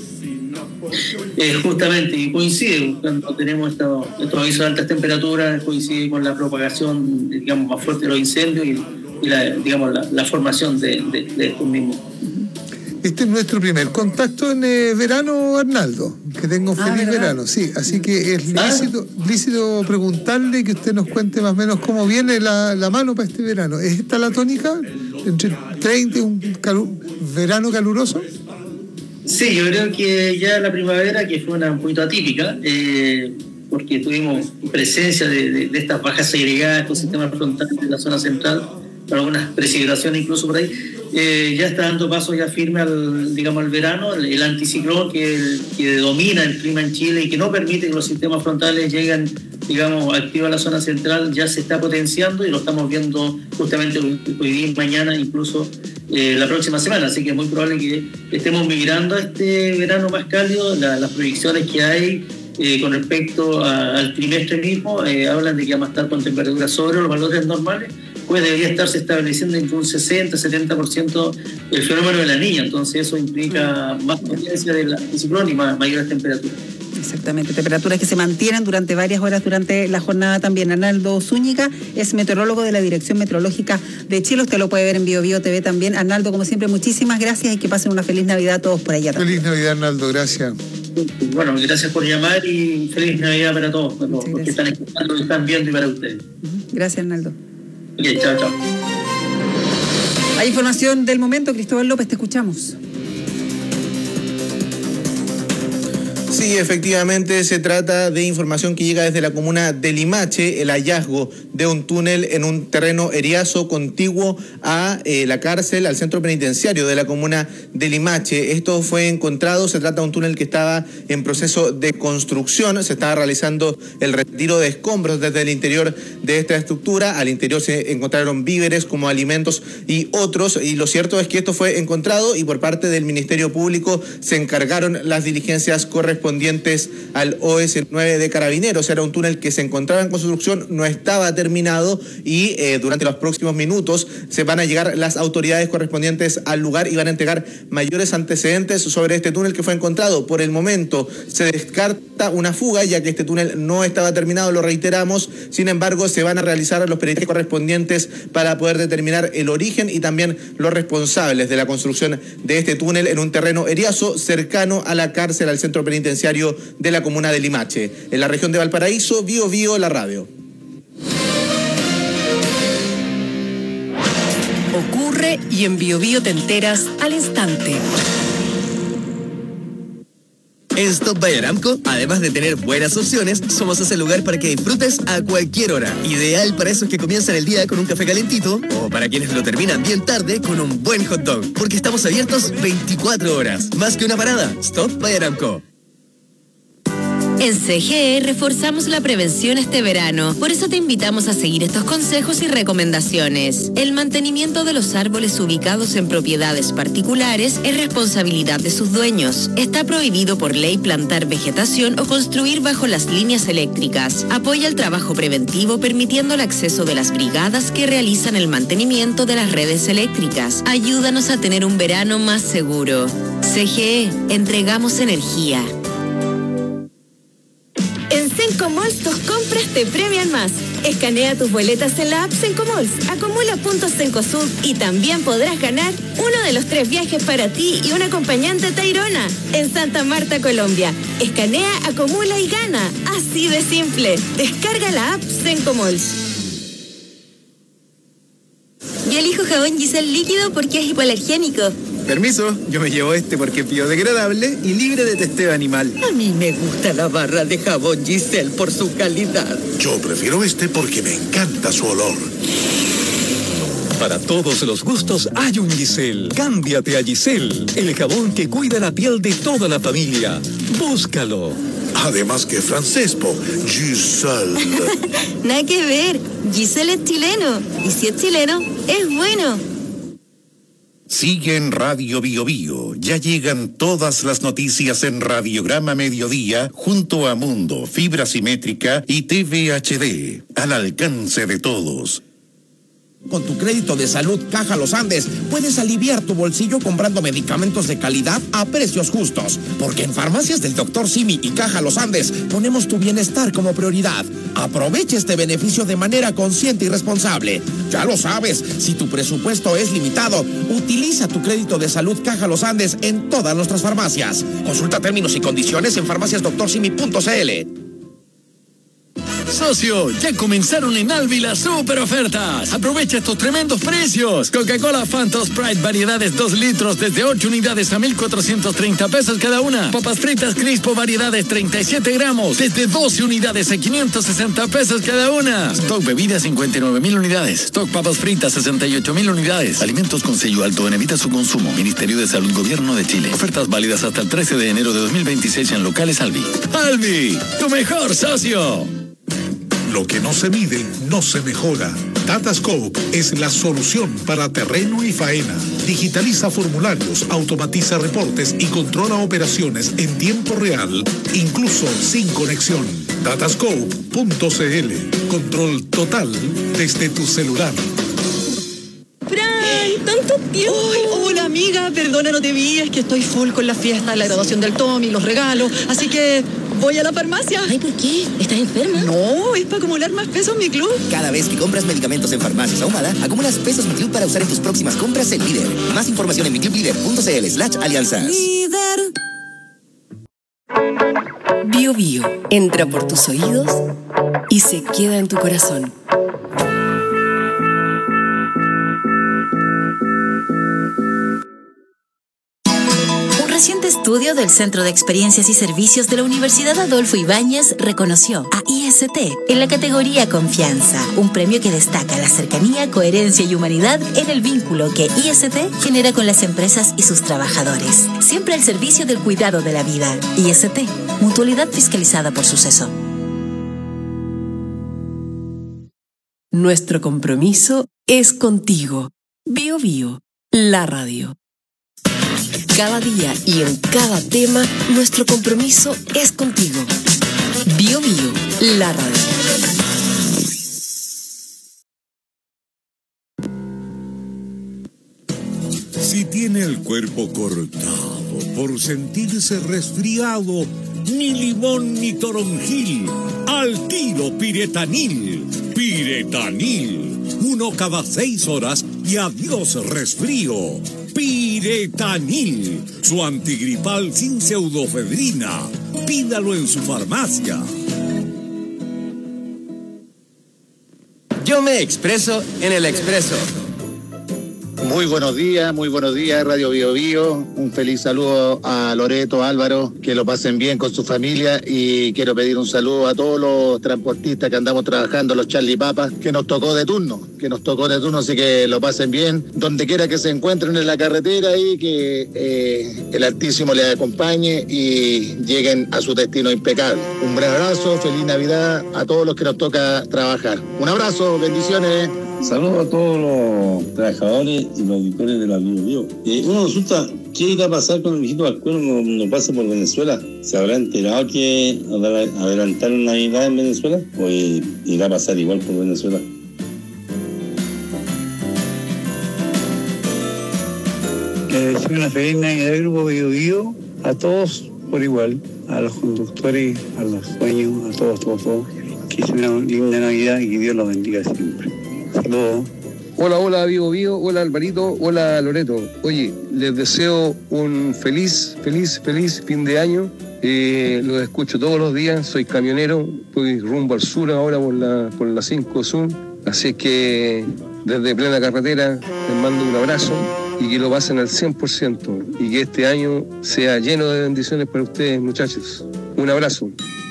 Justamente, y coincide cuando tenemos estos avisos de altas temperaturas, coincide con la propagación, digamos, más fuerte de los incendios y la formación de estos mismos. Este es nuestro primer contacto en verano, Arnaldo, que tengo feliz verano, sí, así que es lícito preguntarle, que usted nos cuente más o menos cómo viene la mano para este verano. ¿Es esta la tónica? ¿Entre 30 y un verano caluroso? Sí, yo creo que ya la primavera, que fue un poquito atípica, porque tuvimos presencia de estas bajas segregadas, estos sistemas frontales de la zona central, algunas precipitaciones incluso por ahí, ya está dando paso ya firme al verano, el anticiclón que domina el clima en Chile y que no permite que los sistemas frontales lleguen, digamos, activos a la zona central, ya se está potenciando y lo estamos viendo justamente hoy día y mañana, incluso la próxima semana, así que es muy probable que estemos migrando a este verano más cálido. Las proyecciones que hay con respecto al trimestre mismo hablan de que vamos a estar con temperaturas sobre los valores normales, después debería estarse estableciendo entre un 60-70% el fenómeno de la niña. Entonces eso implica más potencia del ciclón y mayores temperaturas. Exactamente, temperaturas que se mantienen durante varias horas durante la jornada también. Arnaldo Zúñiga es meteorólogo de la Dirección Meteorológica de Chile. Usted lo puede ver en BioBio TV también. Arnaldo, como siempre, muchísimas gracias y que pasen una feliz Navidad a todos por allá también. Feliz Navidad, Arnaldo, gracias. Bueno, gracias por llamar y feliz Navidad para todos, los que están escuchando, están viendo y para ustedes. Gracias, Arnaldo. Ok, chao, chao. Hay información del momento. Cristóbal López, te escuchamos. Sí, efectivamente se trata de información que llega desde la comuna de Limache, el hallazgo de un túnel en un terreno eriazo contiguo a la cárcel, al centro penitenciario de la comuna de Limache. Esto fue encontrado, se trata de un túnel que estaba en proceso de construcción, se estaba realizando el retiro de escombros desde el interior de esta estructura. Al interior se encontraron víveres como alimentos y otros, y lo cierto es que esto fue encontrado y por parte del Ministerio Público se encargaron las diligencias correspondientes al OS9 de Carabineros. Era un túnel que se encontraba en construcción, no estaba terminado y durante los próximos minutos se van a llegar las autoridades correspondientes al lugar y van a entregar mayores antecedentes sobre este túnel que fue encontrado. Por el momento se descarta una fuga, ya que este túnel no estaba terminado, lo reiteramos. Sin embargo, se van a realizar los peritajes correspondientes para poder determinar el origen y también los responsables de la construcción de este túnel en un terreno eriazo cercano a la cárcel, al centro penitenciario de la comuna de Limache. En la región de Valparaíso, BioBio, la radio. Ocurre y en BioBio te enteras al instante. En Stop by Aramco, además de tener buenas opciones, somos ese lugar para que disfrutes a cualquier hora. Ideal para esos que comienzan el día con un café calentito o para quienes lo terminan bien tarde con un buen hot dog. Porque estamos abiertos 24 horas. Más que una parada, Stop by Aramco. En CGE reforzamos la prevención este verano. Por eso te invitamos a seguir estos consejos y recomendaciones. El mantenimiento de los árboles ubicados en propiedades particulares es responsabilidad de sus dueños. Está prohibido por ley plantar vegetación o construir bajo las líneas eléctricas. Apoya el trabajo preventivo permitiendo el acceso de las brigadas que realizan el mantenimiento de las redes eléctricas. Ayúdanos a tener un verano más seguro. CGE, entregamos energía. En Sencomalls tus compras te premian más. Escanea tus boletas en la app Sencomalls, acumula puntos Cencosud y también podrás ganar uno de los 3 viajes para ti y un acompañante Tayrona en Santa Marta, Colombia. Escanea, acumula y gana. Así de simple. Descarga la app Sencomalls. Yo elijo jabón Giselle líquido porque es hipoalergénico. Permiso, yo me llevo este porque es biodegradable y libre de testeo animal. A mí me gusta la barra de jabón Giselle por su calidad. Yo prefiero este porque me encanta su olor. Para todos los gustos hay un Giselle. Cámbiate a Giselle, el jabón que cuida la piel de toda la familia. Búscalo. Además que francés, po. Giselle. Nada que ver. Giselle es chileno. Y si es chileno, es bueno. Sigue en Radio BioBio. Ya llegan todas las noticias en Radiograma Mediodía junto a Mundo, Fibra Simétrica y TV HD. Al alcance de todos. Con tu crédito de salud Caja Los Andes, puedes aliviar tu bolsillo comprando medicamentos de calidad a precios justos. Porque en Farmacias del Dr. Simi y Caja Los Andes ponemos tu bienestar como prioridad. Aprovecha este beneficio de manera consciente y responsable. Ya lo sabes, si tu presupuesto es limitado, utiliza tu crédito de salud Caja Los Andes en todas nuestras farmacias. Consulta términos y condiciones en farmaciasdoctorsimi.cl. Socio, ya comenzaron en Alvi las super ofertas. Aprovecha estos tremendos precios. Coca-Cola Fanta Sprite variedades 2 litros desde 8 unidades a 1,430 pesos cada una. Papas fritas Crispo variedades 37 gramos desde 12 unidades a 560 pesos cada una. Stock bebidas 59,000 unidades. Stock papas fritas 68,000 unidades. Alimentos con sello alto en evita su consumo. Ministerio de Salud Gobierno de Chile. Ofertas válidas hasta el 13 de enero de 2026 en locales Alvi. Alvi, tu mejor socio. Lo que no se mide, no se mejora. Datascope es la solución para terreno y faena. Digitaliza formularios, automatiza reportes y controla operaciones en tiempo real, incluso sin conexión. Datascope.cl. Control total desde tu celular. tiempo. ¡Ay, hola amiga! Perdona, no te vi, es que estoy full con la fiesta, la graduación del Tommy, los regalos, así que voy a la farmacia. Ay, ¿por qué? ¿Estás enferma? No, es para acumular más pesos en mi club. Cada vez que compras medicamentos en Farmacias Ahumada, acumulas pesos Mi Club para usar en tus próximas compras en Líder. Más información en miclublider.cl/alianzas. Líder. Bio Bio entra por tus oídos y se queda en tu corazón. Un reciente estudio del Centro de Experiencias y Servicios de la Universidad Adolfo Ibáñez reconoció a IST en la categoría Confianza, un premio que destaca la cercanía, coherencia y humanidad en el vínculo que IST genera con las empresas y sus trabajadores, siempre al servicio del cuidado de la vida. IST, mutualidad fiscalizada por Suceso. Nuestro compromiso es contigo. Bio Bio, la radio. Cada día y en cada tema, nuestro compromiso es contigo. Bio Bio, la radio. Si tiene el cuerpo cortado por sentirse resfriado, ni limón ni toronjil, al tiro Piretanil. Piretanil, 1 cada 6 horas y adiós resfrío. Piretanil, su antigripal sin pseudofedrina. Pídalo en su farmacia. Yo me expreso en el Expreso. Muy buenos días, Radio Bio Bio. Un feliz saludo a Loreto, Álvaro, que lo pasen bien con su familia, y quiero pedir un saludo a todos los transportistas que andamos trabajando, los Charlie Papas, que nos tocó de turno, así que lo pasen bien, donde quiera que se encuentren en la carretera, y que el Altísimo les acompañe y lleguen a su destino impecable. Un gran abrazo, feliz Navidad a todos los que nos toca trabajar. Un abrazo, bendiciones. Saludos a todos los trabajadores y los auditores de la Bio Bio. Uno resulta, ¿qué irá a pasar con el viejito Vascuero no pase por Venezuela? ¿Se habrá enterado que adelantaron Navidad en Venezuela? ¿O irá a pasar igual por Venezuela? Soy una feliz Navidad del Grupo Bio Bio a todos por igual, a los conductores, a los dueños, a todos. Que sea una linda Navidad y que Dios los bendiga siempre. Saludos. Hola Bio Bio, hola Alvarito, hola Loreto. Oye, les deseo un feliz fin de año. Los escucho todos los días, soy camionero, estoy rumbo al sur ahora por la 5 Sur. Así que desde plena carretera les mando un abrazo y que lo pasen al 100% y que este año sea lleno de bendiciones para ustedes, muchachos. Un abrazo.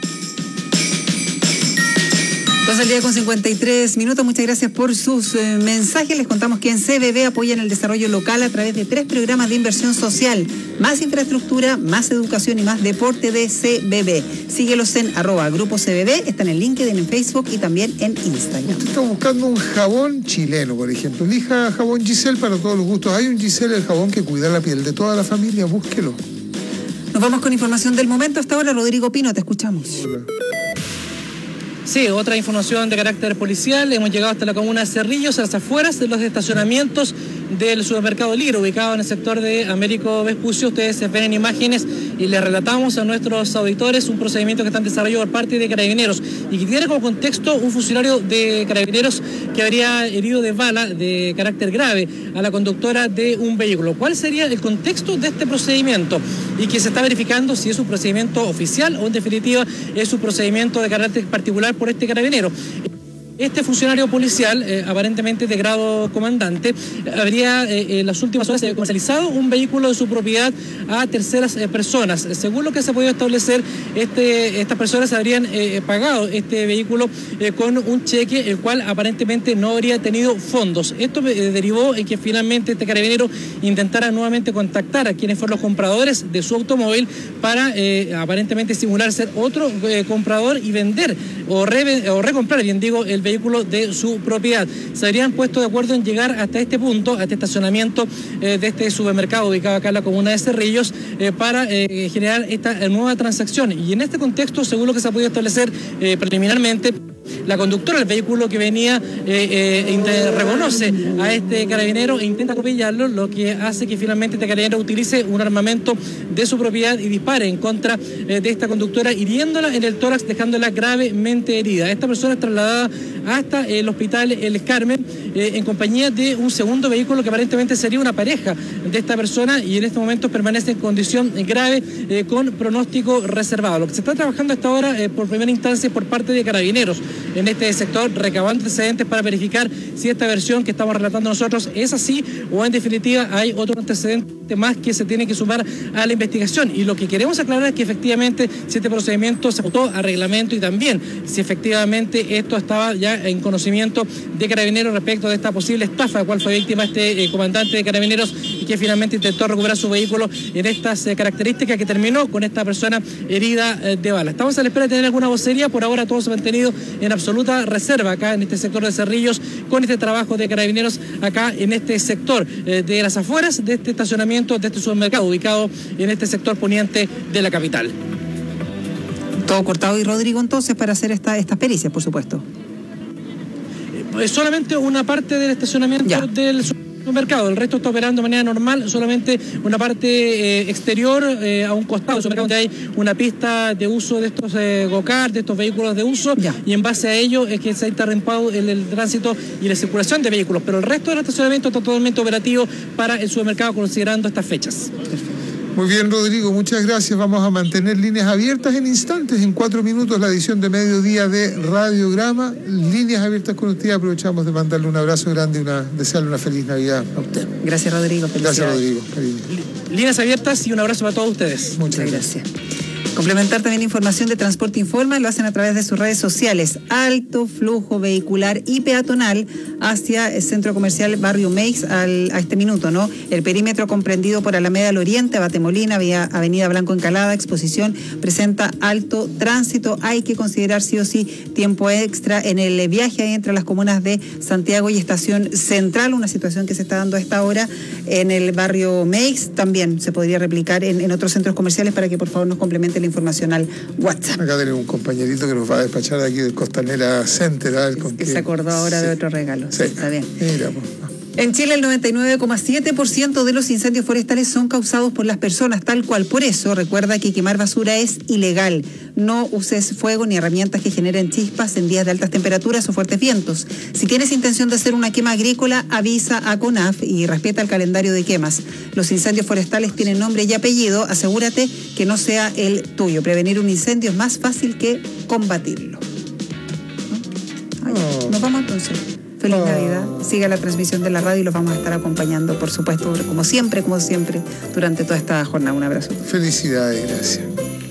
2 del día con 53 minutos. Muchas gracias por sus mensajes. Les contamos que en CBB apoyan el desarrollo local a través de 3 programas de inversión social. Más infraestructura, más educación y más deporte de CBB. Síguelos en @Grupo CBB. Está en el LinkedIn, en Facebook y también en Instagram. Usted está buscando un jabón chileno, por ejemplo. Elija jabón Giselle para todos los gustos. Hay un Giselle, el jabón que cuida la piel de toda la familia. Búsquelo. Nos vamos con información del momento. Hasta ahora, Rodrigo Pino, te escuchamos. Hola. Sí, otra información de carácter policial. Hemos llegado hasta la comuna de Cerrillos, a las afueras de los estacionamientos del supermercado Líder, ubicado en el sector de Américo Vespucio. Ustedes ven en imágenes y les relatamos a nuestros auditores un procedimiento que está en desarrollo por parte de Carabineros y que tiene como contexto un funcionario de Carabineros que habría herido de bala de carácter grave a la conductora de un vehículo. ¿Cuál sería el contexto de este procedimiento? Y que se está verificando si es un procedimiento oficial o en definitiva es un procedimiento de carácter particular por este carabinero. Este funcionario policial, aparentemente de grado comandante, habría en las últimas horas comercializado un vehículo de su propiedad a terceras personas. Según lo que se ha podido establecer, estas personas habrían pagado este vehículo con un cheque, el cual aparentemente no habría tenido fondos. Esto derivó en que finalmente este carabinero intentara nuevamente contactar a quienes fueron los compradores de su automóvil para aparentemente simular ser otro comprador y vender o recomprar, bien digo, el vehículo de su propiedad. Se habrían puesto de acuerdo en llegar hasta este punto, a este estacionamiento de este supermercado ubicado acá en la comuna de Cerrillos, para generar esta nueva transacción. Y en este contexto, según lo que se ha podido establecer preliminarmente, La conductora del vehículo que venía reconoce a este carabinero e intenta atropellarlo, lo que hace que finalmente este carabinero utilice un armamento de su propiedad y dispare en contra de esta conductora, hiriéndola en el tórax, dejándola gravemente herida. Esta persona es trasladada hasta el hospital El Carmen en compañía de un segundo vehículo que aparentemente sería una pareja de esta persona, y en este momento permanece en condición grave con pronóstico reservado. Lo que se está trabajando hasta ahora por primera instancia por parte de Carabineros en este sector, recabando antecedentes para verificar si esta versión que estamos relatando nosotros es así o en definitiva hay otro antecedente más que se tiene que sumar a la investigación. Y lo que queremos aclarar es que efectivamente si este procedimiento se ajustó a reglamento y también si efectivamente esto estaba ya en conocimiento de Carabineros respecto de esta posible estafa de cual fue víctima este comandante de Carabineros y que finalmente intentó recuperar su vehículo en estas características, que terminó con esta persona herida de bala. Estamos a la espera de tener alguna vocería. Por ahora todo se ha mantenido en absoluta reserva acá en este sector de Cerrillos, con este trabajo de Carabineros acá en este sector de las afueras de este estacionamiento, de este supermercado ubicado en este sector poniente de la capital. Todo cortado. Y Rodrigo, entonces, para hacer estas pericias, por supuesto. Solamente una parte del estacionamiento del supermercado, el resto está operando de manera normal, solamente una parte exterior a un costado del supermercado donde hay una pista de uso de estos go-kart, de estos vehículos de uso, y en base a ello es que se ha interrumpido el tránsito y la circulación de vehículos, pero el resto del estacionamiento está totalmente operativo para el supermercado considerando estas fechas. Muy bien, Rodrigo, muchas gracias. Vamos a mantener líneas abiertas en instantes, en 4 minutos, la edición de mediodía de Radiograma. Líneas abiertas con usted. Aprovechamos de mandarle un abrazo grande y desearle una feliz Navidad a usted. Gracias, Rodrigo. Gracias, Rodrigo. Líneas abiertas y un abrazo para todos ustedes. Muchas gracias. Complementar también información de Transporte Informa, lo hacen a través de sus redes sociales. Alto flujo vehicular y peatonal hacia el centro comercial Barrio Meix a este minuto, ¿no? El perímetro comprendido por Alameda al Oriente, Batemolina, Avenida Blanco Encalada, Exposición, presenta alto tránsito. Hay que considerar sí o sí tiempo extra en el viaje entre las comunas de Santiago y Estación Central, una situación que se está dando a esta hora en el Barrio Meix. También se podría replicar en otros centros comerciales, para que por favor nos complemente la información al WhatsApp. Acá tenemos un compañerito que nos va a despachar de aquí del Costanera Center. Que se acordó ahora de otro regalo. Sí. Está bien. Mira, pues. En Chile el 99,7% de los incendios forestales son causados por las personas, tal cual. Por eso, recuerda que quemar basura es ilegal. No uses fuego ni herramientas que generen chispas en días de altas temperaturas o fuertes vientos. Si tienes intención de hacer una quema agrícola, avisa a CONAF y respeta el calendario de quemas. Los incendios forestales tienen nombre y apellido. Asegúrate que no sea el tuyo. Prevenir un incendio es más fácil que combatirlo. Nos vamos entonces. Feliz Navidad. Siga la transmisión de la radio y los vamos a estar acompañando, por supuesto, como siempre, durante toda esta jornada. Un abrazo. Felicidades, gracias.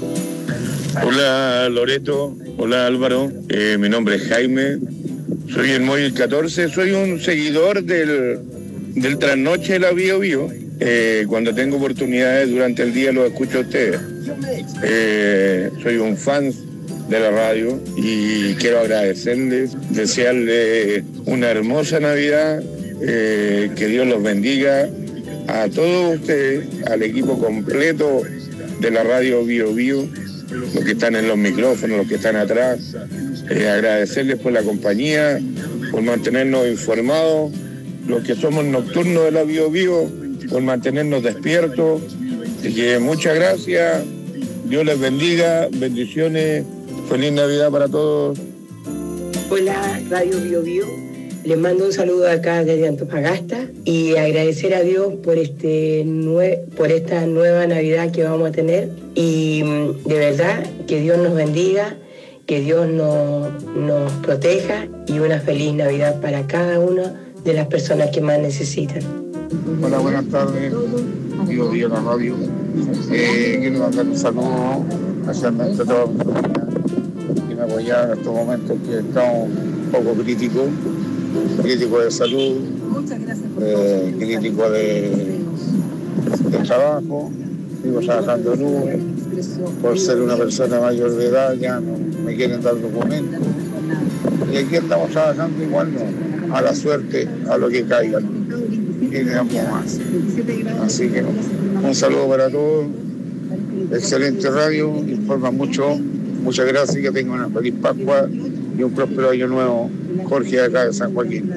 Hola Loreto, hola Álvaro, mi nombre es Jaime, soy el móvil 14, soy un seguidor del trasnoche de la Bío Bío. Cuando tengo oportunidades durante el día los escucho a ustedes. Soy un fan de la radio y quiero agradecerles, desearles una hermosa Navidad, que Dios los bendiga a todos ustedes, al equipo completo de la radio Bío Bío, los que están en los micrófonos, los que están atrás, agradecerles por la compañía, por mantenernos informados, los que somos nocturnos de la Bío Bío, por mantenernos despiertos. Así que muchas gracias, Dios les bendiga, bendiciones. Feliz Navidad para todos. Hola, Radio Bío Bío. Les mando un saludo acá desde Antofagasta y agradecer a Dios por esta nueva Navidad que vamos a tener. Y de verdad, que Dios nos bendiga, que Dios nos proteja y una feliz Navidad para cada una de las personas que más necesitan. Hola, buenas tardes. Bío Bío la radio. Quiero mandar un saludo especialmente a toda mi familia que me apoyaron en estos momentos que estamos un poco críticos de salud, crítico de trabajo. Sigo trabajando en Uber, por ser una persona mayor de edad ya no me quieren dar documentos, y aquí estamos trabajando igual, no, a la suerte, a lo que caiga, y le damos más. Así que un saludo para todos, excelente radio, informa mucho, muchas gracias, que tengan una feliz Pascua y un próspero año nuevo. Jorge, acá de San Joaquín.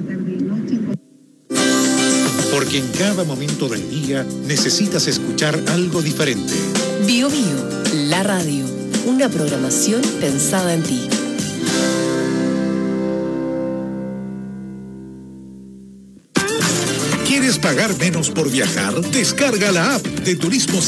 Porque en cada momento del día necesitas escuchar algo diferente. Bio Bio, la radio. Una programación pensada en ti. ¿Quieres pagar menos por viajar? Descarga la app de Turismo